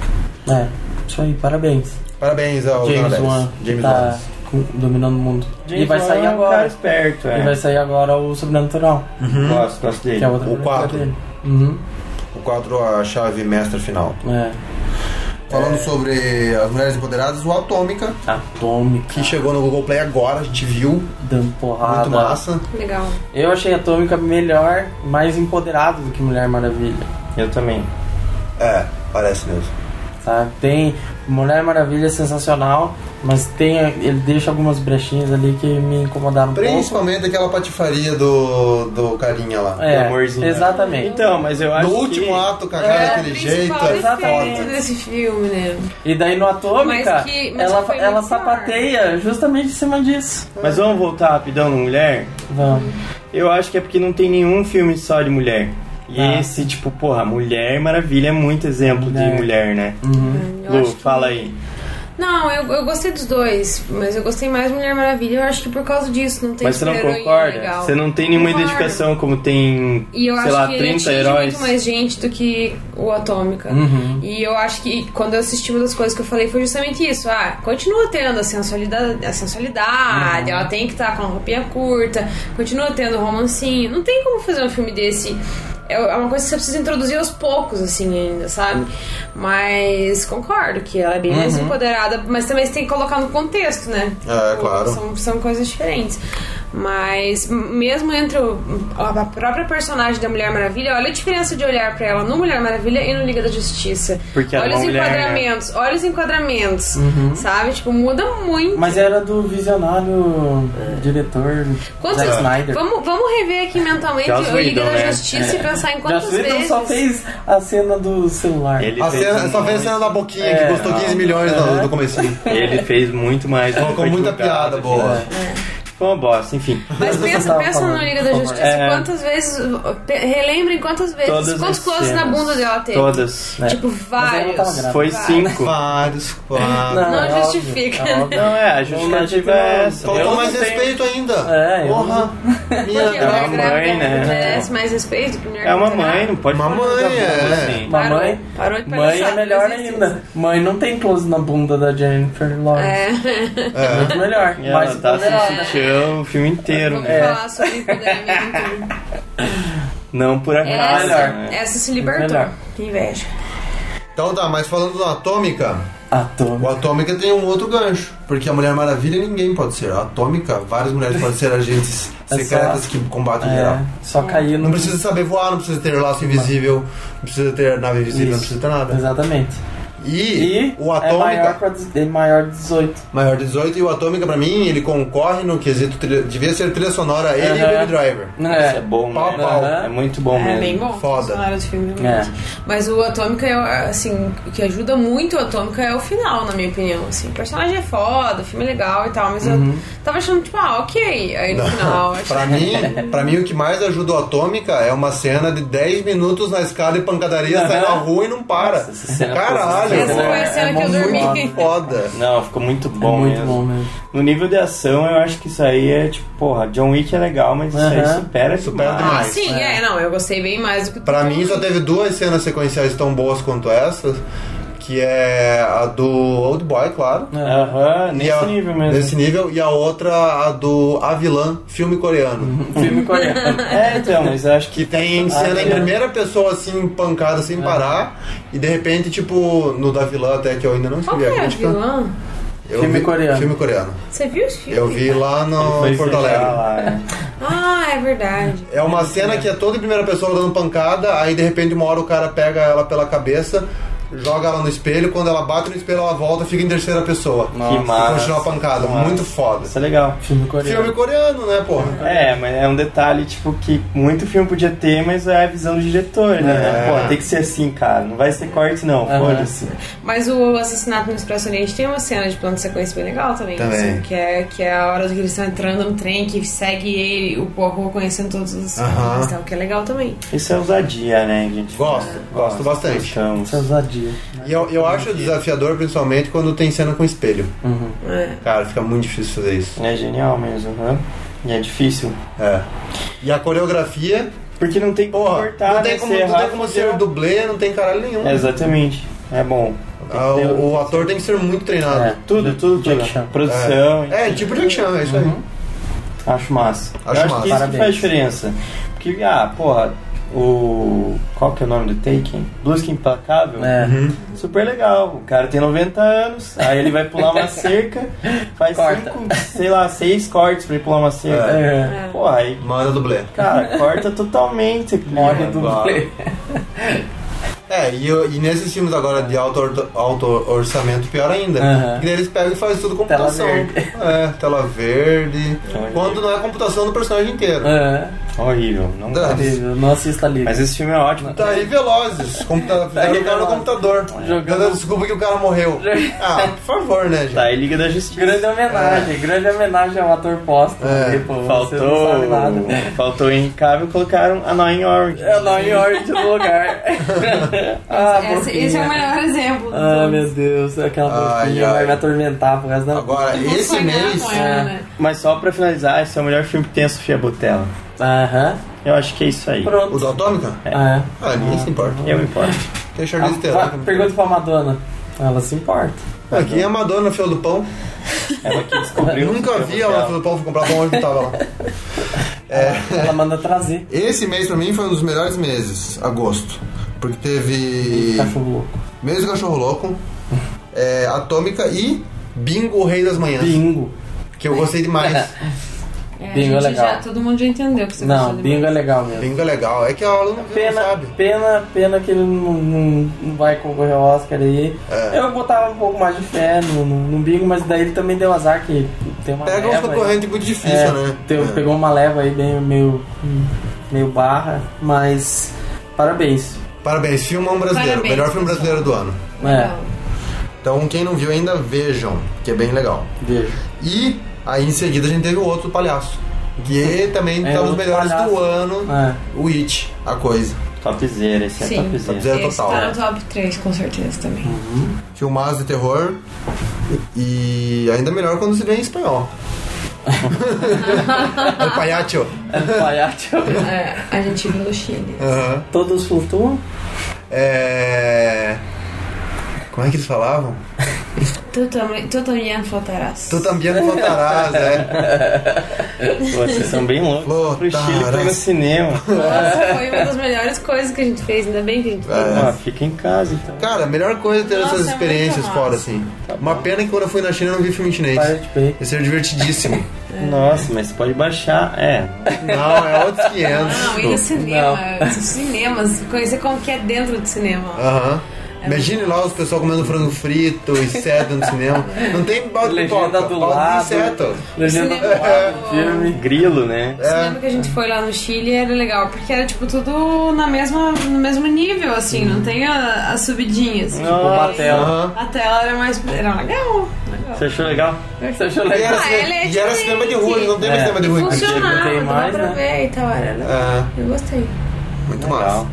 Isso aí, parabéns. Parabéns ao James Wan, tá dominando o mundo. E vai sair agora. Um cara esperto, E vai sair agora o Sobrenatural. Gosto dele. Que é outra o 4. Dele. O 4, a chave mestra final. Falando sobre as Mulheres Empoderadas, o Atômica. Que chegou no Google Play agora, a gente viu. Dando porrada. Muito massa. Legal. Eu achei a Atômica melhor, mais empoderado do que Mulher Maravilha. Eu também. Parece mesmo. Tá? Tem Mulher Maravilha sensacional, mas ele deixa algumas brechinhas ali que me incomodaram um pouco. Principalmente aquela patifaria do carinha lá. Do amorzinho. Exatamente. Então, mas eu acho no último ato, com a cara daquele jeito. Exatamente desse filme, né? E daí no Atômica, mas ela sapateia justamente em cima disso. Mas vamos voltar rapidão no Mulher? Vamos. Eu acho que é porque não tem nenhum filme só de mulher. E esse, tipo, Mulher Maravilha é muito exemplo de mulher, né? Lu, fala aí. Não, eu gostei dos dois, mas eu gostei mais de Mulher Maravilha. Eu acho que por causa disso não tem. Mas você não concorda? Legal. Você não tem nenhuma identificação como tem, e eu sei acho lá, que 30 ele heróis. Muito mais gente do que o Atômica. E eu acho que quando eu assisti, uma das coisas que eu falei foi justamente isso. Continua tendo a sensualidade, ela tem que estar com a roupinha curta, continua tendo o romancinho. Não tem como fazer um filme desse. É uma coisa que você precisa introduzir aos poucos, assim, ainda, sabe? Mas concordo que ela é bem mais empoderada, mas também você tem que colocar no contexto, né? Claro. São coisas diferentes. Mas mesmo entre a própria personagem da Mulher Maravilha, olha a diferença de olhar pra ela no Mulher Maravilha e no Liga da Justiça. Porque olha os enquadramentos, sabe? Tipo, muda muito. Mas era do visionário diretor Zack Snyder. Vamos rever aqui mentalmente o Liga da Justiça e pensar em quantas vezes... Joss Whedon só fez a cena do celular. Só fez a cena da boquinha, que custou 15 milhões no comecinho. Ele fez muito mais. Colocou muita piada boa. Foi uma bosta, enfim. Mas pensa no Liga da Justiça, quantas vezes... Relembrem quantas vezes. Quantos closes na bunda dela teve? Todas. Tipo, vários. Foi 5. Vários. Não justifica. A justificativa é essa. Faltou mais respeito ainda. Porra. É uma mãe, né? Merece mais respeito que mulher. É uma mãe, não pode uma mãe, assim. Parou de mãe é melhor ainda. Mãe não tem close na bunda da Jennifer Lawrence. É muito melhor. E ela tá assistindo o filme inteiro. Vamos falar sobre empoderamento. Não por acaso. Essa se libertou. Que inveja. Então tá, mas falando do Atômica, o Atômica tem um outro gancho. Porque a Mulher Maravilha ninguém pode ser. A Atômica, várias mulheres podem ser agentes secretas que combatem geral. Só cair no... Não precisa saber voar, não precisa ter laço invisível, não precisa ter nave invisível, não precisa ter nada. Exatamente. E o Atômica é maior de 18. Maior de 18, e o Atômica, pra mim, ele concorre no quesito devia ser trilha sonora, ele e o Baby Driver. Isso é bom, né? É muito bom mesmo. É bem bom. Foda. Do filme, mas o Atômica, assim, o que ajuda muito o Atômica é o final, na minha opinião. Assim. O personagem é foda, o filme é legal e tal, mas eu tava achando, tipo, ok. Aí no final... pra mim, o que mais ajuda o Atômica é uma cena de 10 minutos na escada e pancadaria, sai na rua e não para. Caralho! Essa foi a cena que eu dormi. Muito foda. Não, ficou muito bom bom mesmo. No nível de ação, eu acho que isso aí é tipo, John Wick é legal, mas isso aí supera demais. Sim, eu gostei bem mais do que pra mim, só teve 2 cenas sequenciais tão boas quanto essas, que é a do Old Boy, claro. Nesse nível mesmo. Nesse nível, e a outra, a do A Vilã, filme coreano. Filme coreano. Então, mas acho que tem cena em primeira pessoa, assim, pancada sem parar, e de repente, tipo, no da Vilã até, que eu ainda não escrevi a crítica. Qual é a Vilã? Filme coreano. Filme coreano. Você viu esse filme? Eu vi lá no Porto Alegre. Lá, é verdade. É uma cena que é toda em primeira pessoa dando pancada, aí de repente uma hora o cara pega ela pela cabeça, joga ela no espelho, quando ela bate no espelho ela volta e fica em terceira pessoa. Nossa, que massa. E continua a pancada. Muito foda. Isso é legal. Filme coreano, né, porra? Mas é um detalhe, tipo, que muito filme podia ter, mas é a visão do diretor, né? Pô, tem que ser assim, cara. Não vai ser corte, não. Foda-se. Mas o Assassinato no Expresso Oriente tem uma cena de plano de sequência bem legal também. Assim, que é a hora que eles estão entrando no trem, que segue ele, o Poirot conhecendo todos os filmes, então, que é legal também. Isso é ousadia, né, gente? Gosto bastante. Isso é ousadia. E eu acho desafiador, principalmente, quando tem cena com espelho. Cara, fica muito difícil fazer isso. É genial mesmo, E é difícil. E a coreografia... Porque não tem como cortar, não tem como ser dublê, não tem caralho nenhum. Exatamente. É bom. O ator tem que ser muito treinado. Tudo. Jack Chan. Produção. Tipo Jack Chan, é isso aí. Acho massa. Acho que isso que faz diferença. Porque, qual que é o nome do Taken? Busca Implacável. Super legal. O cara tem 90 anos, aí ele vai pular uma cerca, faz 6 cortes pra ele pular uma cerca. Porra, aí... Manda dublê. Cara, corta totalmente. Morre dublê. E nesses filmes agora de alto orçamento, pior ainda. Porque eles pegam e fazem tudo computação. Tela verde. Quando não é computação do personagem inteiro. Horrível. Não assista ali. Mas esse filme é ótimo. Tá aí Velozes. Fizeram o cara no computador. Jogando desculpa que o cara morreu. Por favor, né, gente? Tá aí Liga da Justiça. Grande homenagem ao ator póstumo. Faltou em Cavill, colocaram a Annoying Orange. Annoying Orange no lugar. Esse é o melhor exemplo. Meu Deus, aquela boquinha vai me atormentar por causa da... Agora, esse mês... Mas só pra finalizar, esse é o melhor filme que tem a Sofia Boutella. Eu acho que é isso aí. Pronto. O da Atômica? Ninguém se importa. Eu me importo. Tem Charlize Theron. Pergunta pra Madonna. Ela se importa. Quem é a Madonna na fila do pão? Ela que descobriu. Eu nunca vi ela na fila do pão, fui comprar pão onde tava lá. Ela manda trazer. Esse mês pra mim foi um dos melhores meses, agosto. Porque teve... Cachorro Louco. Mês do Cachorro Louco, Atômica e Bingo, o Rei das Manhãs. Bingo. Que eu gostei demais. Bingo é legal. Todo mundo já entendeu que você Não, Bingo é legal mesmo. Bingo é legal. É que a aula não sabe. Pena que ele não vai concorrer ao Oscar aí. Eu botava um pouco mais de fé no Bingo, mas daí ele também deu azar que tem uma Pega uns concorrentes muito difícil, né? Pegou uma leva aí bem meio barra, mas parabéns. Filmão brasileiro. Melhor filme brasileiro do ano. Então quem não viu ainda, vejam, que é bem legal. Vejo. E aí em seguida a gente teve o outro Palhaço, que também tá nos melhores do ano. O It, a coisa. Topzera, esse é topzera. Topzera total. Tá no top 3, com certeza também. Filmaço de terror. E ainda melhor quando se vê em espanhol. El Payacho. A gente viu no Chile. Todos flutuam? Como é que eles falavam? Tu também flotarás. Tu também flotarás, Vocês são bem loucos. Pro Chile foi no cinema. Nossa, foi uma das melhores coisas que a gente fez. Ainda bem que a gente fez. Fica em casa, então. Cara, a melhor coisa é ter essas experiências fora, assim. Uma pena que quando eu fui na China eu não vi filme chinês. Ia ser divertidíssimo. Nossa, mas você pode baixar. Não, é outros 500. Não, ir no cinema. Cinemas. Conhecer como que é dentro do cinema. Imagine lá os pessoal comendo frango frito e inseto no cinema. Não tem balde de pipoca, balde de inseto. Legenda do lado, filme. Grilo, né? O cinema que a gente foi lá no Chile era legal, porque era tipo tudo no mesmo nível, assim, não tem as subidinhas. Tipo uma tela. A tela era legal. Você achou legal? E era cinema de rua, não tem mais cinema de rua. Funcionava, dava pra ver e tal. Eu gostei. Muito massa.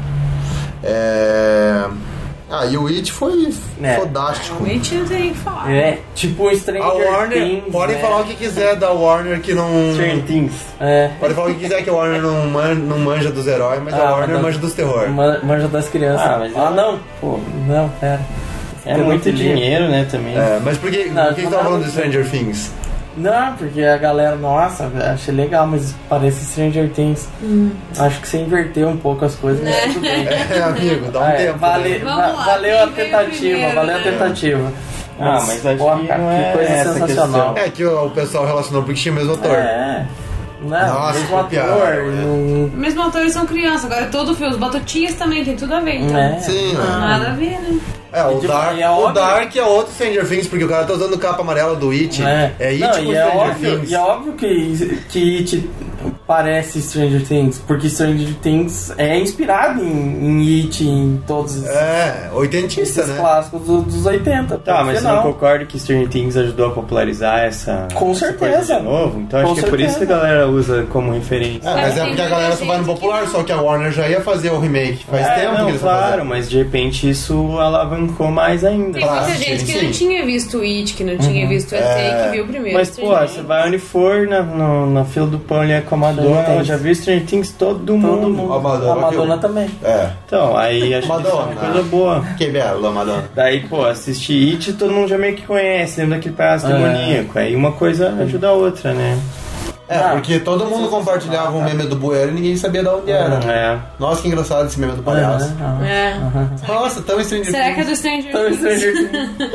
E o It foi fodástico. O It não tem o que falar. Tipo o Stranger Things. A Warner, podem falar o que quiser da Warner que não... Stranger Things. Podem falar o que quiser que a Warner não manja dos heróis, mas a Warner manja dos terror. Manja das crianças. Não. Pô, não, pera. É muito dinheiro, né, também. Mas por que você tava falando de Stranger Things? Não, porque a galera, nossa, achei legal, mas parece Stranger Things. Acho que você inverteu um pouco as coisas, mas tudo bem. Amigo, dá um tempo. Valeu a tentativa. Mas acho que coisa sensacional. É que o pessoal relacionou porque tinha o mesmo ator. Nossa, mesmo ator. Mesmo ator, eles são crianças. Agora todo filme, os Batutinhas também tem tudo a ver. Então. Sim, nada a ver, né? O Dark é outro Stranger Things, porque o cara tá usando capa amarela do It. É It com Stranger Things. E é óbvio que It parece Stranger Things, porque Stranger Things é inspirado em It, em todos esses oitentista, né? clássicos dos 80. Tá, mas você não concorda que Stranger Things ajudou a popularizar essa coisa de novo? Então acho que é por isso que a galera usa como referência. Mas é porque a galera só vai no popular, só que a Warner já ia fazer o remake. Faz tempo que eles claro, mas de repente isso alavancou mais ainda. Tem muita gente que não tinha visto o It, que não tinha visto o ET, que viu primeiro. Mas, você vai onde for, na fila do pão ali com a Madonna, ela já viu Stranger Things, todo mundo. A Madonna também. Então, aí acho que isso é uma coisa boa. Que bela, Madonna. Daí, assistir It, todo mundo já meio que conhece, lembra daquele palhaço demoníaco. Aí uma coisa ajuda a outra, né? Porque todo mundo compartilhava um meme do bueiro e ninguém sabia de onde era. Nossa, que engraçado esse meme do palhaço. Nossa, tão Stranger Things. Será que é do Stranger Things?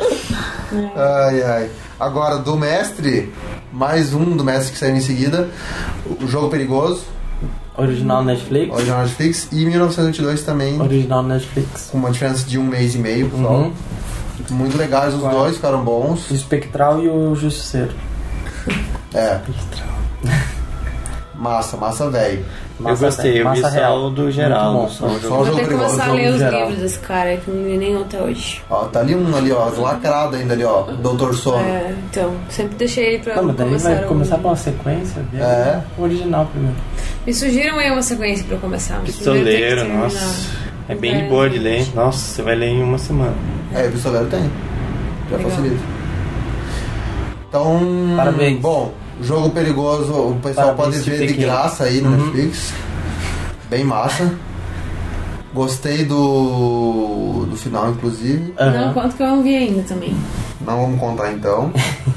Ai. Agora, do mestre, mais um do mestre que saiu em seguida, o Jogo Perigoso. Original Netflix. E 1922 também. Original Netflix. Com uma diferença de 1 mês e meio, pessoal. Muito legais os dois, ficaram bons. O Espectral e o Justiceiro. Espectral. Massa, velho. Eu gostei, eu vi só o do Geraldo. Só o Jogo Vou ter que Perigoso. começar a ler os livros desse cara, que não li nenhum até hoje. Tá ali lacrado ainda ali, Doutor Sono. Então, sempre deixei ele pra mas daí vai começar com uma sequência dele. O original primeiro. Me sugiram aí uma sequência pra eu começar. Pistoleiro, nossa. É bem de boa de ler. Nossa, você vai ler em uma semana. Pistoleiro tem. Já facilita. Então, parabéns. Bom, Jogo Perigoso, o pessoal pode ver de graça aí no Netflix. Bem massa. Gostei do final, inclusive. Não, quanto que eu não vi ainda também. Não vamos contar então.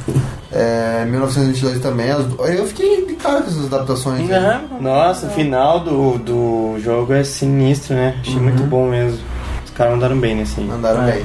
1922 também. Eu fiquei de cara com essas adaptações. Nossa, o final do jogo é sinistro, né? Achei muito bom mesmo. Os caras andaram bem nesse. Andaram bem.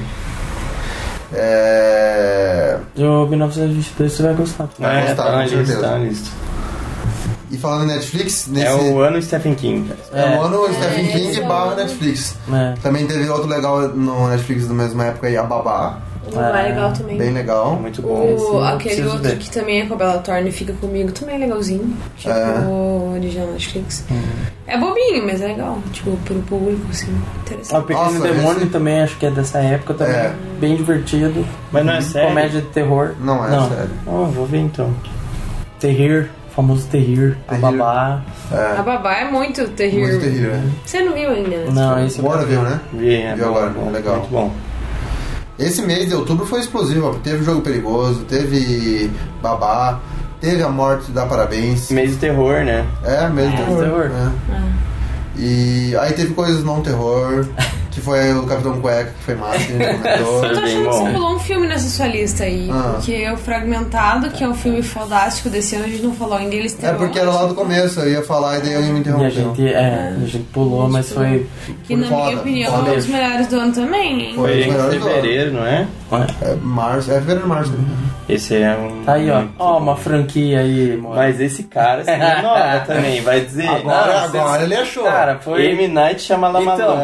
O 1922 você vai gostar. Vai gostar, com certeza. Tá listo. E falando em Netflix... É o ano Stephen King. O ano Stephen King / Netflix. Também teve outro legal no Netflix da mesma época aí, A Babá. Legal também. Bem legal. Muito bom. Aquele outro que também é com a Bella Thorne, Fica Comigo, também é legalzinho. Tipo, o original Netflix. É bobinho, mas é legal. Tipo, pro público, assim, interessante. O Pequeno Demônio também, acho que é dessa época também. Bem divertido. Mas não é sério? Comédia de terror. Não é sério. Vou ver então. Terrir. Famoso Terrir. A Babá. A Babá é muito terrível. Muito terrível, Você não viu ainda, né? Não, esse Bora viu, né? Viu agora, legal. Muito bom. Esse mês de outubro foi explosivo, teve Jogo Perigoso, teve Babá, teve A Morte Dá Parabéns. Mês de terror, né? Mês de terror. E aí teve coisas não terror, que foi o Capitão Cueca, que foi massa, que a gente comentou. Eu tô achando que você pulou um filme nessa sua lista aí, porque é o Fragmentado, que é um filme fantástico desse ano, a gente não falou ainda, eles terror. Porque era lá do começo, eu ia falar e daí eu ia me interromper. A gente pulou, mas foi... Que na minha opinião é um dos melhores do ano também, hein? Foi em fevereiro, não é? Fevereiro, março. Esse é um... Tá aí, ó, uma franquia aí, mano. Mas esse cara se renova também, vai dizer. Agora ele achou. Cara, foi... M. Night Shyamalan.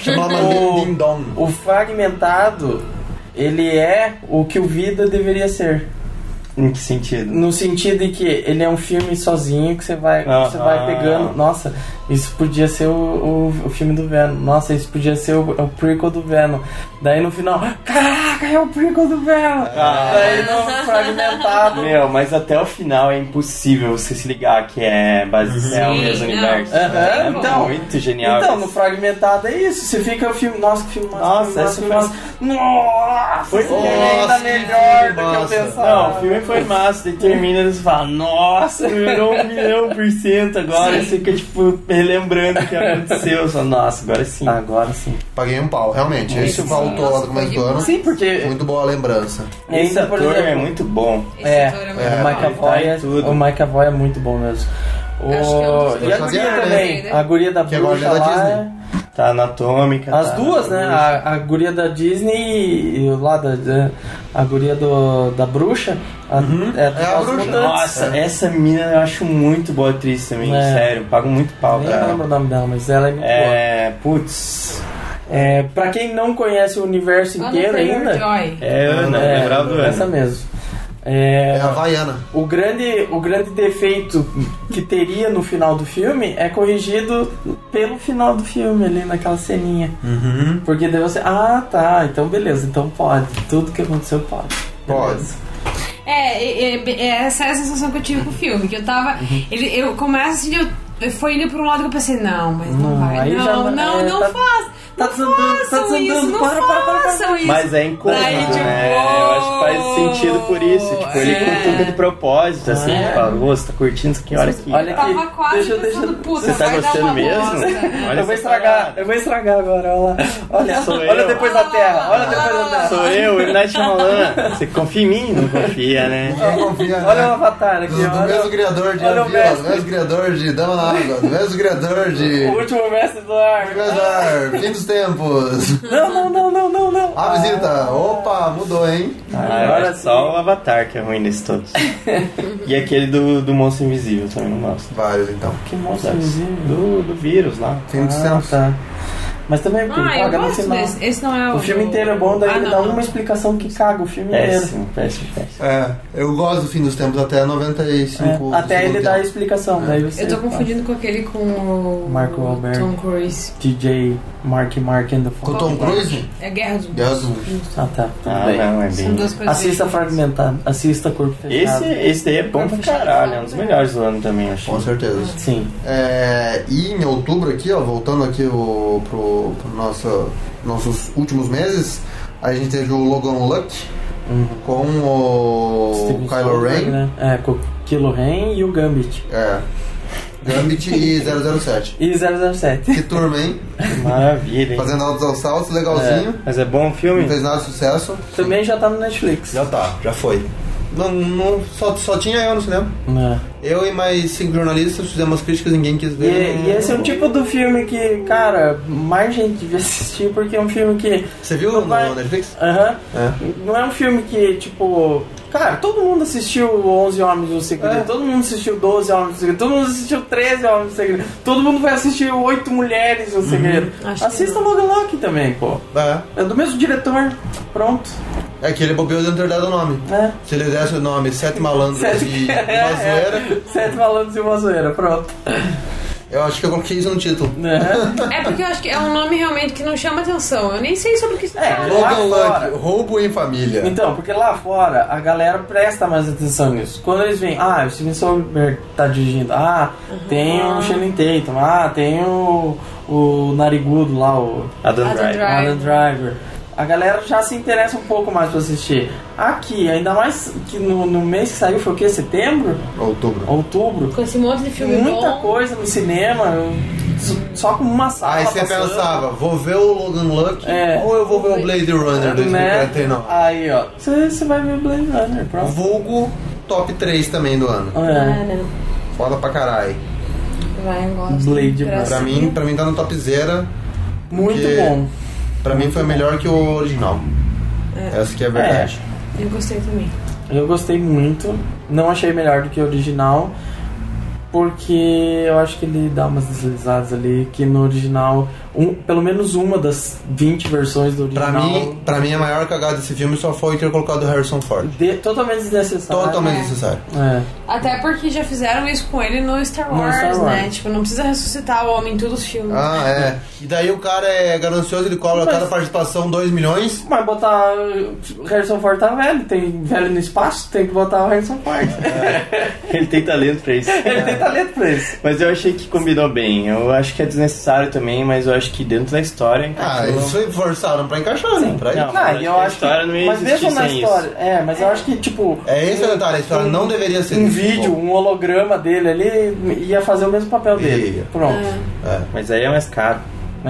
O Fragmentado, ele é o que o Vida deveria ser. Em que sentido? No sentido de que ele é um filme sozinho que você vai pegando. Nossa, isso podia ser o filme do Venom. Nossa, isso podia ser o prequel do Venom. Daí no final, caraca, é o prequel do Venom. Daí no Fragmentado. Mas até o final é impossível você se ligar que é baseado no mesmo universo. Então, muito genial. Então, no Fragmentado é isso. Você fica o filme. Nossa, que filme massa. Nossa, foi ainda melhor do que eu pensava. Não, o filme foi massa. E termina e você fala, nossa, virou 1.000.000% agora. Você fica, tipo, relembrando o que aconteceu. Só, nossa, agora sim. Agora sim. Paguei um pau, realmente. Esse faltou lá do começo do ano. Sim, porque... Muito boa a lembrança. Esse ator é muito bom. O Mike Avoy é muito bom mesmo. E a guria também. A guria da bruxa lá... Tá anatômica. As duas, né? A guria da Disney e lá a guria da bruxa. A bruxa. Nossa, essa menina eu acho muito boa atriz também. Sério, pago muito pau. Não lembro o nome dela, mas ela é muito boa. Putz. Pra quem não conhece o universo inteiro ainda. Essa mesmo. É a Havaiana. O grande defeito que teria no final do filme é corrigido pelo final do filme, ali naquela ceninha. Porque daí você... então beleza, então pode. Tudo que aconteceu pode. Pode. Essa é a sensação que eu tive com o filme. Que eu tava... Eu começo assim, eu fui indo por um lado que eu pensei, não, mas não vai. Não faz. Tá desandando, para. Mas é incômodo, né? Eu acho que faz sentido por isso. Tipo, ele cutuca de propósito, assim. Fala, você tá curtindo isso aqui, olha aqui. Olha aqui. Tava quase pensando, puta, você tá gostando mesmo? Olha, eu vou estragar agora, olha depois da Terra, Sou eu, M. Night Shyamalan. Você confia em mim? Não confia, né? Não confia, olha o Avatar aqui, do mesmo criador de A Vila, do mesmo criador de Dama na Água, do mesmo criador de... O Último Mestre do Ar. Fim dos Tempos. Não. A visita. Opa, mudou, hein? Agora só o Avatar que é ruim desses todos. E aquele do Monstro Invisível também não gosto. Vários, então. Que Monstro Invisível? Do vírus lá. Fim dos Tempos. Tá. Mas também porque ele caga no final. Esse não é o filme inteiro é bom, daí ele dá uma explicação que caga o filme inteiro. Péssimo. Eu gosto do Fim dos Tempos até 95. Até ele dá a explicação. Daí você eu tô confundindo com aquele com o Marco Wahlberg, Tom Cruise. DJ Mark and the Com o Tom Cruise? É Guerra dos Mundos. Tá. Tudo bem. Não, é bem... Assista Fragmentado. Assista Corpo Fechado. Esse daí é bom pra caralho. É um dos melhores do ano também, acho. Com certeza. Sim. E em outubro aqui, voltando aqui pro nossos últimos meses, a gente teve o Logan Lucky com o Kylo Ren, né? Com o Kylo Ren e o Gambit. Gambit e 007. E 007. Que turma, hein? Maravilha, hein? Fazendo altos aos saltos, legalzinho. Mas é bom o filme? Não fez nada de sucesso. Também já tá no Netflix. Já foi. Não, só tinha eu no cinema. Eu e mais 5 jornalistas fizemos críticas, ninguém quis ver. E esse é um tipo do filme que, cara, mais gente devia assistir, porque é um filme que... Você viu no Netflix? Não é um filme que, tipo... Cara, todo mundo assistiu 11 Homens do Segredo, todo mundo assistiu 12 Homens do Segredo, todo mundo assistiu 13 Homens do Segredo, todo mundo vai assistir 8 Mulheres do Segredo. Assista o Logan Lucky também, pô. É do mesmo diretor. Pronto. É que ele bobeou dentro ter dado o nome. Se ele desse o nome 7 Malandros e uma Zoeira... 7 Malandros e uma Zoeira, pronto. Eu acho que eu coloquei isso no título. É porque eu acho que é um nome realmente que não chama atenção. Eu nem sei sobre o que se trata. Logan Lucky, roubo em família. Então, porque lá fora a galera presta mais atenção nisso. Quando eles veem, o Steven Spielberg tá dirigindo, tem o Channing Tatum, tem o narigudo lá, o Adam Driver. A galera já se interessa um pouco mais pra assistir. Aqui, ainda mais que no mês que saiu, foi o quê? Setembro? Outubro. Com esse monte de filme muita coisa no cinema, só com uma sala. Aí você pensava, vou ver o Logan Lucky ou eu vou ver o Blade Runner 2049? Aí, ó, você vai ver o Blade Runner, pronto. Vulgo top 3 também do ano. Foda pra caralho. Vai, eu gosto. Blade Runner. Pra mim tá no top 0. Muito bom. Pra mim foi melhor que o original. Essa que é a verdade. Eu gostei também. Eu gostei muito. Não achei melhor do que o original, porque eu acho que ele dá umas deslizadas ali que no original, pelo menos uma das 20 versões do original. Pra mim a maior cagada desse filme só foi ter colocado o Harrison Ford. Totalmente desnecessário. Totalmente desnecessário. Até porque já fizeram isso com ele no Star Wars, né? Tipo, não precisa ressuscitar o homem em todos os filmes. E daí o cara é ganancioso, ele cobra cada participação 2 milhões. Mas botar o Harrison Ford tá velho, tem velho no espaço, tem que botar o Harrison Ford. Ele tem talento pra isso. Ele tem tem talento pra isso. Mas eu achei que combinou bem. Eu acho que é desnecessário também, mas eu acho que dentro da história encaixou. Eles forçaram pra encaixar, né? Pra isso. Eu acho que a história não ia existir sem isso. Mas eu acho que, tipo... Esse é o detalhe, a história não deveria ser um vídeo, um holograma dele ali ia fazer o mesmo papel dele. Pronto. Mas aí é mais caro.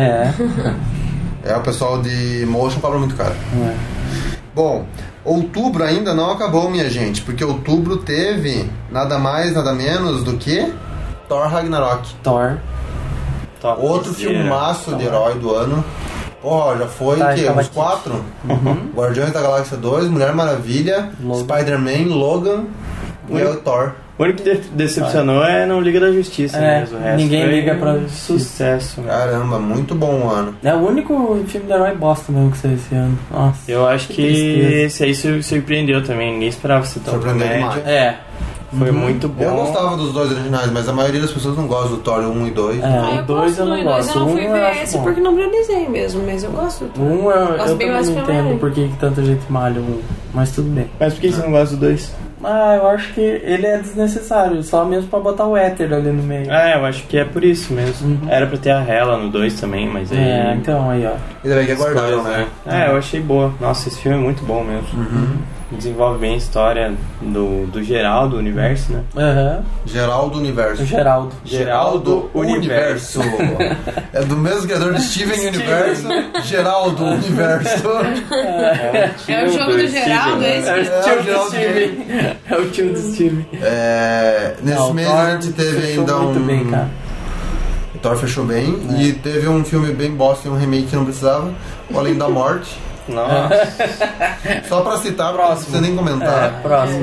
O pessoal de motion cobra muito caro. Bom, outubro ainda não acabou, minha gente, porque outubro teve nada mais, nada menos do que Thor Ragnarok. Outro filmaço de herói do ano. Já foi uns 4? Guardiões da Galáxia 2, Mulher Maravilha, Spider-Man, Logan e o Thor. O único que decepcionou é não Liga da Justiça mesmo. O resto ninguém liga pra sucesso. Caramba, muito bom o ano. É o único filme de herói bosta mesmo que saiu esse ano. Nossa, eu acho que esse aí surpreendeu também. Ninguém esperava ser tão comédia. Foi muito bom. Eu gostava dos dois originais, mas a maioria das pessoas não gosta do Thor 1 e 2. O 2 eu não gosto. Eu não fui ver esse porque não priorizei mesmo, mas eu gosto do Thor. Eu também não entendo por que tanta gente malha o 1, mas tudo bem. Mas por que você não gosta do 2? Eu acho que ele é desnecessário, só mesmo pra botar o éter ali no meio. Eu acho que é por isso mesmo. Era pra ter a Hela no 2 também, mas aí... então aí, ó. Ainda bem que aguardaram, né? Eu achei boa. Nossa, esse filme é muito bom mesmo. Desenvolve bem a história do geral do universo, né? Geral do universo. Geraldo Universo. É do mesmo criador de Steven Universo. Geraldo Universo. É o jogo do Geraldo, esse? É o tio do Steven. Nesse mês a gente teve ainda muito bem, cara. O Thor fechou bem. E teve um filme bem bosta e um remake que não precisava. O Além da Morte. Nossa. Só pra citar, não precisa nem comentar. Próximo.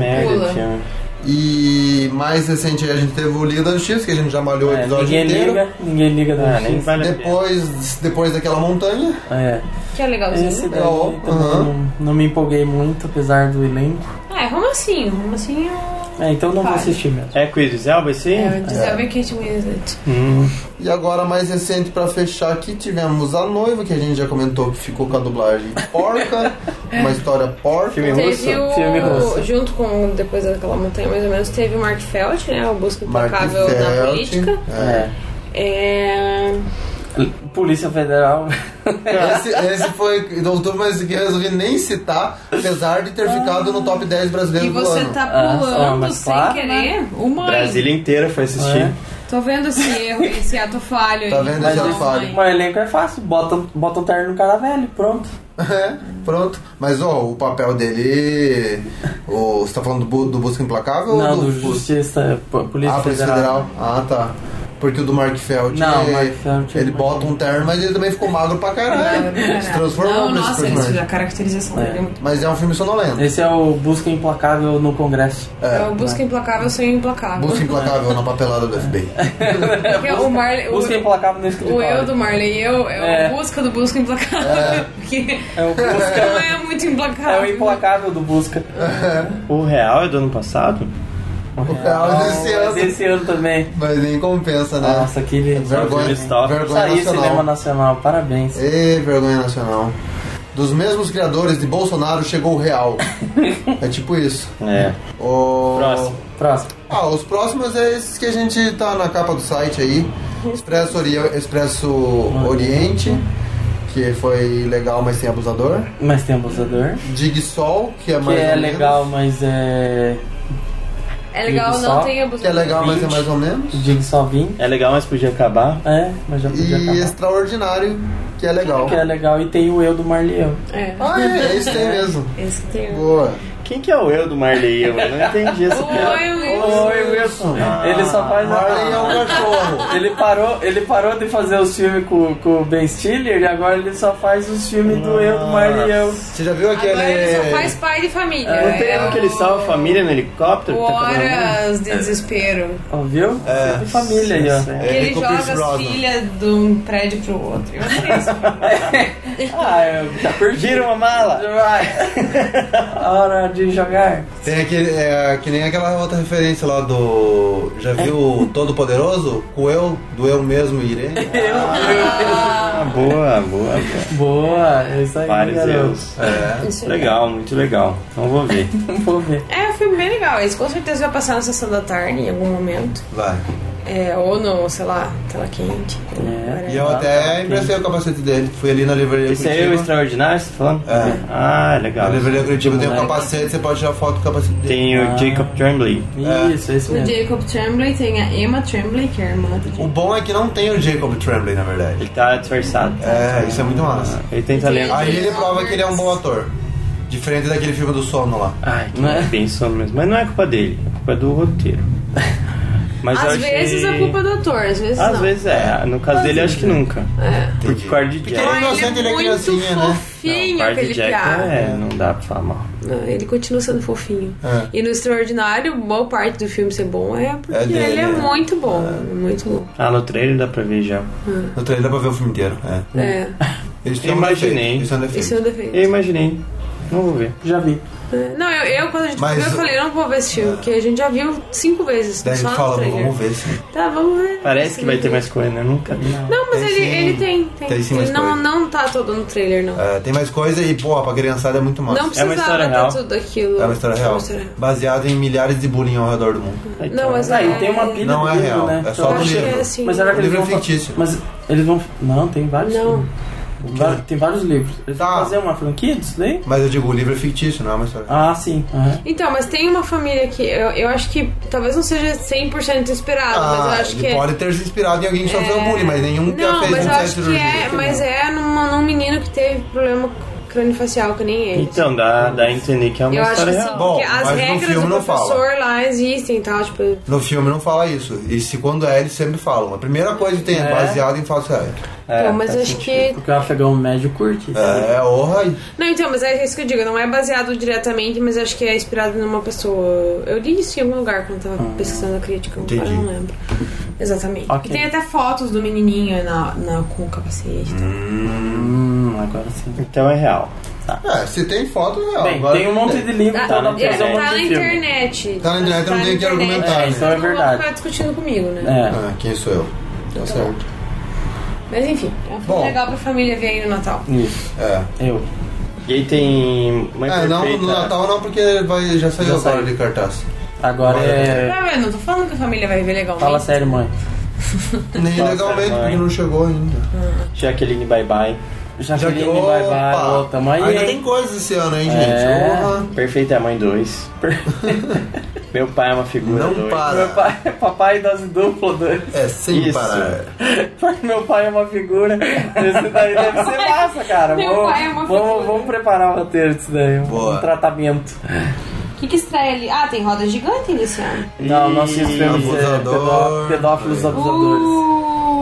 E mais recente aí a gente teve o Liga da Justiça, que a gente já malhou o episódio inteiro. Ninguém liga da Justiça. Vale depois daquela montanha. Que é legalzinho. Esse daí não me empolguei muito, apesar do elenco. Romancinho. Então não vou assistir mesmo. É com o Idris Elba esse? Idris Elba e Kate Winslet. E agora, mais recente, pra fechar aqui, tivemos A Noiva, que a gente já comentou que ficou com a dublagem porca, uma história porca. Filme russo. Junto com, depois daquela montanha, mais ou menos, teve o Mark Felt, né? O Busca Implacável na Política. Polícia Federal. Esse foi do outubro, mas que eu resolvi nem citar, apesar de ter ficado no top 10 brasileiro do ano. E você tá pulando sem querer o Mãe. Brasília inteira foi assistir. Tô vendo esse erro, esse ato falho aí. Tá vendo esse ato falho? O elenco é fácil, bota um terno no cara velho, pronto. Pronto. Mas o papel dele. Você tá falando do Busca Implacável? Não, ou do Justiça, Polícia Federal. Tá. Porque o do Mark Felt, ele bota um terno, mas ele também ficou magro pra caralho. Se transformou nesse personagem. A caracterização dele é muito... Mas é um filme sonolento. Esse é o Busca Implacável no Congresso. É o Busca Implacável sem implacável. Busca Implacável na papelada do FBI. Busca Implacável no escritório. O eu do Marley é o Busca do Busca Implacável. Porque o Busca não é muito implacável. É o implacável do Busca. O real é do ano passado? O real é desse ano também. Mas nem compensa, né? Nossa, que vergonha nacional. Cinema nacional, parabéns. Vergonha nacional. Dos mesmos criadores de Bolsonaro chegou o real. É tipo isso. Próximo. Os próximos é esses que a gente tá na capa do site aí. Expresso Oriente, que foi legal, mas tem abusador. Dig-Sol, que é mais ou menos. Legal, mas é... É legal, não tem abusador. Que é legal, mas é mais ou menos. Dig-Sol 20. É legal, mas podia acabar. Mas já podia acabar. E Extraordinário, que é legal. Que é legal, e tem o Eu do Marley e Eu. Esse tem mesmo. Esse tem. Boa. Quem que é o Eu do Marley e Eu? Eu não entendi essa piada. Oi, Wilson. Ele só faz Marley é um cachorro. Ele parou de fazer os filmes com o Ben Stiller e agora ele só faz os filmes do Eu do Marley e Eu. Você já viu aquele... Agora ele só faz pai de família. Não tem um que ele salva a família no helicóptero? Horas de desespero. Viu? De família aí, ó. Ele joga as filhas de um prédio pro outro. Eu adorei isso. Eu já perdi. Gira uma mala. Hora de jogar. Tem aquele, que nem aquela outra referência lá do... Já viu o Todo-Poderoso? Do Eu Mesmo e Irene? Boa. É isso aí, vários erros. Legal, muito legal. Então vou ver. É um filme bem legal. Esse com certeza vai passar na sessão da tarde em algum momento. Vai. Ou no, sei lá, tela quente. E eu até emprestei o capacete dele. Fui ali na livraria Curitiba. Esse aí é o Extraordinário, você tá falando? Legal. Na livraria Curitiba tem um capacete, você pode tirar foto do capacete dele. Tem o Jacob Tremblay. Isso, esse mesmo. O Jacob Tremblay, tem a Emma Tremblay, que é a irmã do Jacob. O bom é que não tem o Jacob Tremblay, na verdade. Ele tá disfarçado. Isso é muito massa. Ele tem talento. Aí ele prova que ele é um bom ator. Diferente daquele filme do sono lá. Não é bem sono mesmo. Mas não é culpa dele, é culpa do roteiro. Mas às vezes a culpa é do ator, às vezes não. Às vezes no caso dele acho que nunca. Porque o Cardi Jack... Ele é criancinha, né? Fofinho, aquele piada. Não dá pra falar mal. Não, ele continua sendo fofinho. E no Extraordinário, boa parte do filme ser bom porque ele é muito bom. Muito bom. No trailer dá pra ver já. No trailer dá pra ver o filme inteiro. Eu imaginei. Isso é um defeito. Eu imaginei. Não vou ver. Já vi. Não, quando a gente viu, eu falei, não vou ver esse filme, porque a gente já viu 5 vezes. Daí a gente fala, vamos ver sim. Tá, vamos ver. Parece que vai ter mais coisa, né? Nunca vi. Não, mas ele tem. Sim, ele não tá todo no trailer, não. Tem mais coisa e, pra criançada é muito massa. Não precisava ter tudo aquilo. É uma história real. Baseada em milhares de bullying ao redor do mundo. Não, mas tem uma pilha. Não é real, né? é só do livro. Mas era o livro é fictício. Mas eles vão... Não, tem vários. Não. Tem vários livros. Eles vão fazer uma franquia disso daí? Mas eu digo, o livro é fictício, não é uma história. Sim. Então, mas tem uma família que eu acho que talvez não seja 100% inspirado, mas eu acho que pode ter se inspirado em alguém que sofreu bullying, mas nenhum que não, fez mas eu acho cirurgia. mas num menino que teve problema crâniofacial, que nem ele. Então, dá a entender que é uma história real. Sim, porque as regras do professor lá existem e tal, tipo... No filme não fala isso. E se quando eles sempre falam. A primeira coisa que tem é baseado em fatos reais. Mas acho que... Porque o afegão médio curte. Não, então, mas é isso que eu digo. Não é baseado diretamente, mas acho que é inspirado numa pessoa. Eu li isso em algum lugar quando tava pesquisando a crítica. Agora não lembro. Exatamente. E tem até fotos do menininho com o capacete. Agora sim. Então é real. Se tem foto, é real. Bem, tem um monte de livro, tá na internet. Tá na internet, não tem que argumentar. Isso é verdade. Não vai discutindo comigo, né? Quem sou eu? Tá certo. Mas enfim, é um filme legal pra família ver aí no Natal. Isso. Eu. E aí tem... Não, no Natal não, porque já saiu agora de cartaz. Agora eu não tô falando que a família vai ver legalmente. Fala sério, mãe. Nem legalmente, porque não chegou ainda. Jaqueline Bye Bye. Jaqueline Bye Bye. Tamo aí, ainda tem coisas esse ano, hein, gente? Perfeita Mãe 2. Meu pai é uma figura. Não para. Meu pai é papai dose duplo 2. Sem parar. Meu pai é uma figura. Esse daí deve ser massa, cara. Pai é uma figura. Vamos preparar o roteiro disso daí. Um tratamento. O que estreia ali? Tem Roda Gigante nesse ano. Não, nossos filmes pedófilos abusadores.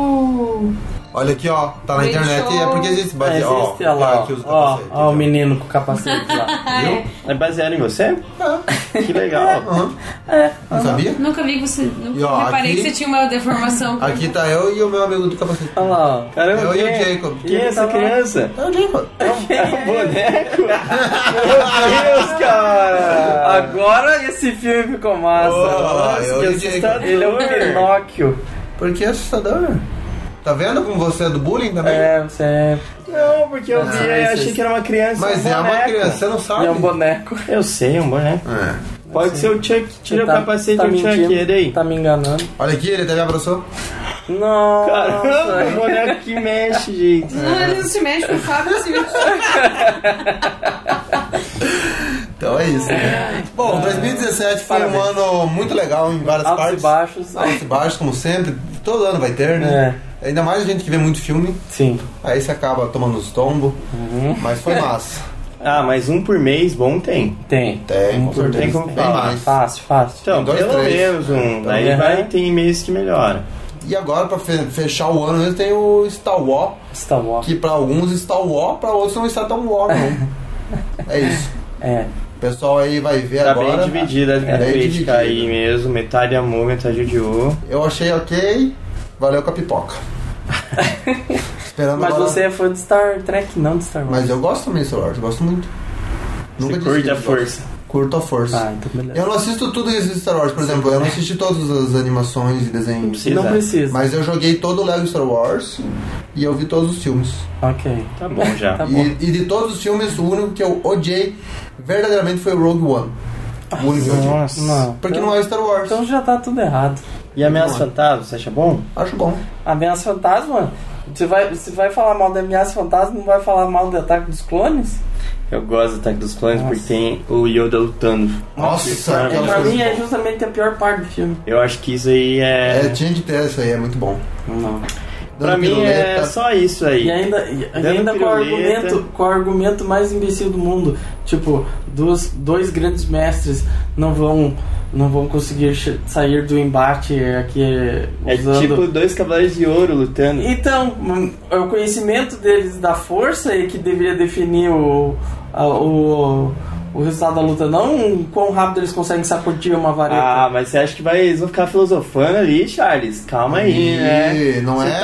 Olha aqui, ó, tá na internet e é porque existe baseado. Olha lá, ó, o menino com o capacete lá. Viu? É baseado em você? Que legal. Não sabia? Nunca vi que você. Nunca reparei que você tinha uma deformação. Aqui tá eu e o meu amigo do capacete. Olha lá. Caramba, eu e o Jacob. Quem é essa criança? É o Jacob. É um boneco? Meu Deus, cara! Agora esse filme ficou massa. Nossa, ele é um Pinóquio. Por que assustador? Tá vendo como você é do bullying também? Você é... Não, porque eu vi e achei que era uma criança. Mas é uma criança, você não sabe. É um boneco. Eu sei, é um boneco. Pode ser o Chuck. Tira o capacete do Chuck, ele aí. Tá me enganando. Olha aqui, ele até me abraçou. Nossa. Caramba, é um boneco que mexe, gente. Não, ele não se mexe, o Fábio se mexe. Então é isso. Bom, 2017 foi um ano muito legal em várias partes. Altos e baixos. Altos e baixos, como sempre. Todo ano vai ter, né? Ainda mais a gente que vê muito filme. Sim. Aí você acaba tomando os tombos. Mas foi massa. Mas um por mês bom tem. Tem, com certeza. Tem como bem falar. mais. Fácil. Então, Tem 2, pelo 3. menos um. Daí vai, tem meses que melhora. E agora, pra fechar o ano, mesmo, tem o Star Wars. Que pra alguns Star Wars, pra outros não está tão Wars, não. É isso. O pessoal aí vai ver agora. Tá bem dividida a crítica aí mesmo. Metade amor, metade odiou. Eu achei ok. Valeu com a pipoca. Mas agora... você é fã de Star Trek, não de Star Wars. Mas eu gosto também de Star Wars, eu gosto muito. Nunca curte a força. Curto a força. Então beleza. Eu não assisto tudo isso de Star Wars, por exemplo. Eu não assisti todas as animações e desenhos. Não precisa. Mas eu joguei todo o Lego Star Wars e eu vi todos os filmes. Ok. Tá bom já. E de todos os filmes, o único que eu odiei verdadeiramente foi o Rogue One. O Universo. Nossa. Não. Porque não é Star Wars. Então já tá tudo errado. E Ameaça Fantasma, você acha bom? Acho bom. Ameaça Fantasma? Você vai falar mal da Ameaça Fantasma, não vai falar mal do Ataque dos Clones? Eu gosto do Ataque dos Clones porque tem o Yoda lutando. Nossa, pra mim é justamente a pior parte do filme. Eu acho que isso aí tinha de ter isso aí, é muito bom. Não. Pra mim é só isso aí. E ainda com o argumento mais imbecil do mundo. Tipo, dois grandes mestres não vão conseguir sair do embate aqui usando... É tipo 2 Cavaleiros de Ouro lutando. Então, o conhecimento deles da força é que deveria definir o resultado da luta, não quão rápido eles conseguem sacudir uma vareta. Ah, mas você acha que eles vão ficar filosofando ali, Charles? Calma aí, né? Não você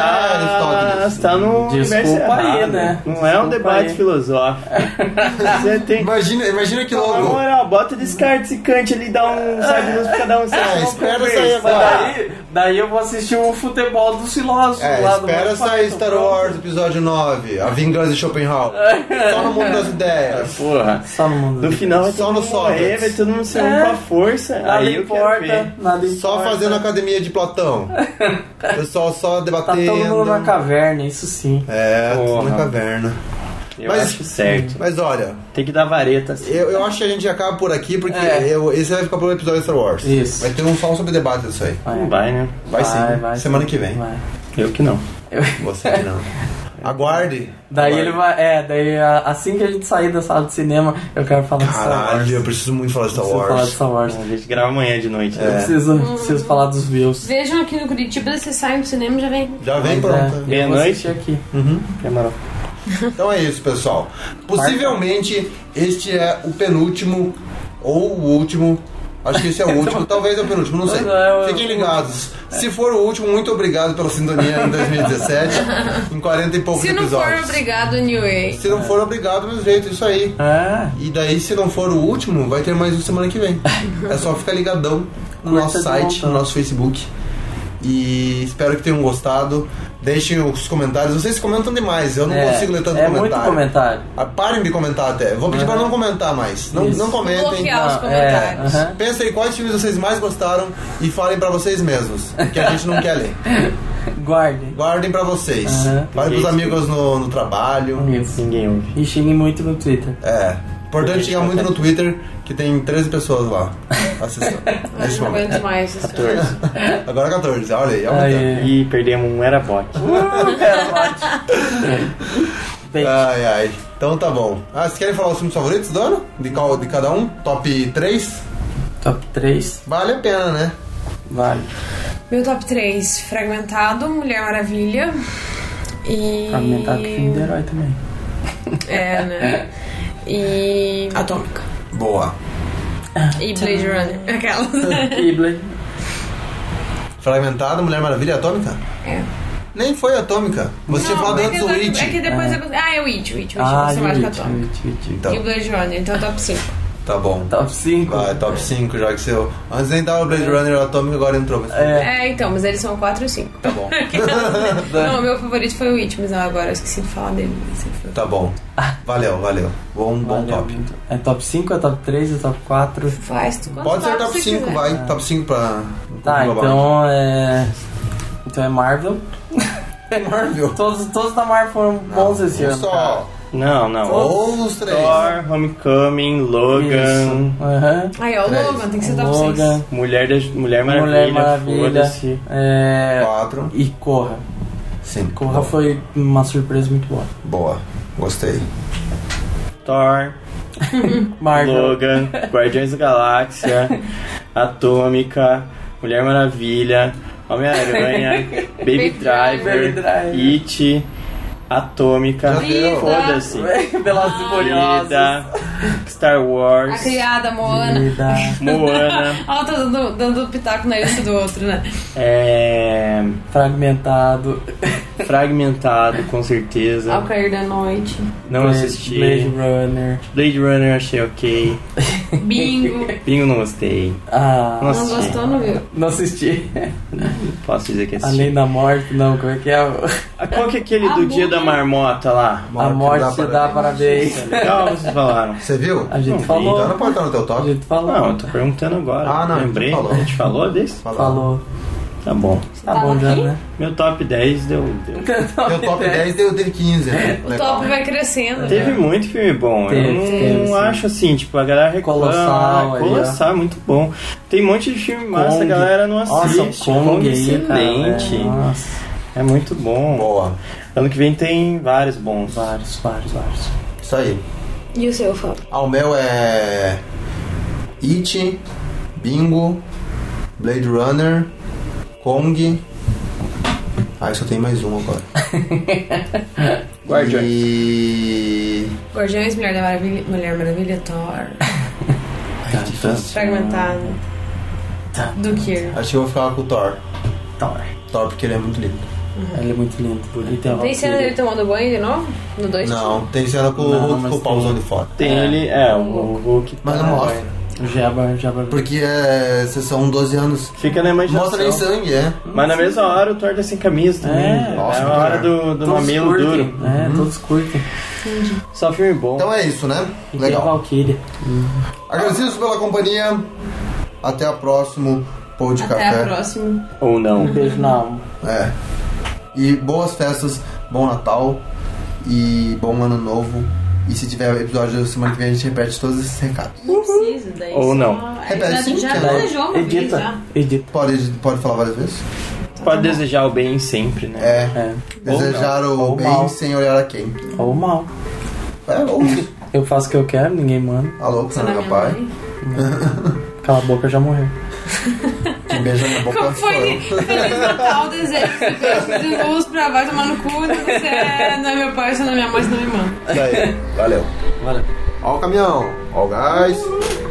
é Você tá no universo errado, né? Não é um debate filosófico. Você tem... Imagina que logo... Na moral, bota descarte esse Kant ali, dá um sabe luz pra cada um. Espera sair agora. Daí eu vou assistir o futebol dos filósofos lá do espera sair Star Wars episódio 9, A Vingança de Schopenhauer. Só no mundo das ideias. Porra. Só no mundo das ideias. No final vai só no morrer, vai todo mundo ser com a força. Nada aí importa, nada importa. Só fazendo a academia de Platão. O pessoal só debatendo. Tá todo mundo na caverna, isso sim. Tudo na caverna. Eu acho certo. Mas olha... Tem que dar vareta. Assim. Eu acho que a gente acaba por aqui, porque esse vai ficar pro episódio de Star Wars. Isso. Vai ter um fala sobre debate disso aí. Não vai, né? Vai sim. Semana que vem. Vai. Eu que não. Você que não. Aguarde. Daí ele vai. Daí assim que a gente sair da sala de cinema, eu quero falar de Star Wars. Caralho, eu preciso muito falar de Star Wars. Falar de Star Wars. A gente grava amanhã de noite. Eu preciso falar dos views. Vejam aqui no Curitiba, vocês saem do cinema e já vem. Já vem, pronto. Meia-noite aqui. Demorou. Então é isso, pessoal. Possivelmente este é o penúltimo ou o último. Acho que esse é o último, talvez é o penúltimo, não sei. Fiquem ligados. Se for o último, muito obrigado pela sintonia em 2017, em 40 e poucos episódios. Se não for obrigado, anyway. Se não for obrigado, do mesmo jeito, isso aí. E daí, se não for o último, vai ter mais um semana que vem. É só ficar ligadão no nosso site, no nosso Facebook. E espero que tenham gostado. Deixem os comentários. Vocês comentam demais. Eu não consigo ler tanto comentário. Muito comentário. Parem de comentar até. Vou pedir pra não comentar mais. Não comentem. Bloquear os comentários. Pensem quais filmes vocês mais gostaram e falem pra vocês mesmos. Que a gente não quer ler. Guardem pra vocês. Falem pros amigos no trabalho. Isso. Ninguém ouve. E xinguem muito no Twitter. Importante chegar muito no Twitter, que tem 13 pessoas lá assistindo. Não aguento mais. 14. Agora 14, olha aí. E perdemos um Era Bot. Ai. Então tá bom. Vocês querem falar os filmes favoritos do ano? De cada um? Top 3? Top 3. Vale a pena, né? Vale. Meu top 3, Fragmentado, Mulher Maravilha e... Fragmentado, que filme de herói também. Né? E... Atômica. Boa. E Blade Runner. Aquelas. E Blade. Fragmentado, Mulher Maravilha e Atômica? Nem foi Atômica. Você tinha falado antes do It. É que depois é o It. O It você mais que Atômica. Então. E Blade Runner, então top 5. Tá bom. Top 5? Vai, top 5, já que seu... Antes nem tava o Blade Runner e o Atômica, agora entrou. Mas... então, mas eles são 4 e 5. Tá bom. Não, o meu favorito foi o It, mas agora eu esqueci de falar dele. Tá bom. Valeu. Bom top. É top 5, é top 3, é top 4? Pode ser top 5, vai. Top 5 pra... Tá, então é Marvel. Marvel? Todos da Marvel foram bons esse ano. Só... Não. Ou os 3. Thor, Homecoming, Logan. O Logan, tem que ser top 6. Mulher Maravilha, foda-se. 4. E Corra. 5. Corra foi uma surpresa muito boa. Boa, gostei. Thor, Logan, Guardiões da Galáxia, Atômica, Mulher Maravilha, Homem-Aranha, Baby Driver, It, Atômica, foda-se, Velozes e Furiosos, Star Wars, A Criada, Moana. Ela tá dando pitaco na lista do outro, né? Fragmentado. Fragmentado, com certeza. Ao Cair da Noite. Não assisti. Blade Runner achei ok. Bingo não gostei. Não gostou, não viu? Não assisti. Não posso dizer que assisti. Além da morte, não, como é que é? Qual que é aquele do dia da marmota lá? A morte te dá parabéns. Legal, vocês falaram. Você viu? A gente falou. Então não pode estar no teu top. A gente falou. Não, eu tô perguntando agora. Não. Lembrei. A gente falou desse? Falou. Tá bom. Tá bom já, né? Meu top 10 deu. Meu top 10 deu 15, né? O top vai crescendo. Teve muito filme bom. Eu não acho assim, tipo, a galera reclama. Colossal, muito bom. Tem um monte de filme massa, a galera não assiste. Kong, excelente. É muito bom. Boa. Ano que vem tem vários bons. Vários. Isso aí. E o seu, Fábio? O meu é It, Bingo, Blade Runner, Kong. Só tem mais um agora. Guardiões. Guardiões, Mulher Maravilha, Thor. Fragmentado. Do que? Acho que eu vou ficar com o Thor. Thor, porque ele é muito lindo. Ele é muito lindo. Tem cena dele tomando banho de novo? No 2? Não, tem cena com o pauzão de fora. Tem ele, o Hulk. Mas não mostra. O Jabba. Porque vocês são 12 anos. Fica na imaginação. Mostra nem sangue, Mas na mesma hora o Thor tá sem camisa também. Nossa, é a hora do mamilo duro. Todos curtem. Só filme bom. Então é isso, né? Legal. Valkyria. Agradecidos pela companhia. Até a próxima Pão de Café. Até a próxima. Ou não. Um beijo na alma. E boas festas, bom Natal e bom Ano Novo. E se tiver episódio da semana que vem, a gente repete todos esses recados. Não precisa, daí ou não. Repete sim, já desejou uma vez já. Pode falar várias vezes? Pode desejar o bem sempre, né? Desejar o bem mal. Sem olhar a quem. Ou mal. Ou isso. Eu faço o que eu quero, ninguém manda. Alô, você não é meu pai? Cala a boca, já morreu. Quem beija na boca. Como foi Feliz Natal, desejo de luz pra vai tomar no cu. Você não é meu pai, você não é minha mãe, você não é minha mãe. Isso aí, valeu. Valeu. Ó o caminhão, ó o gás.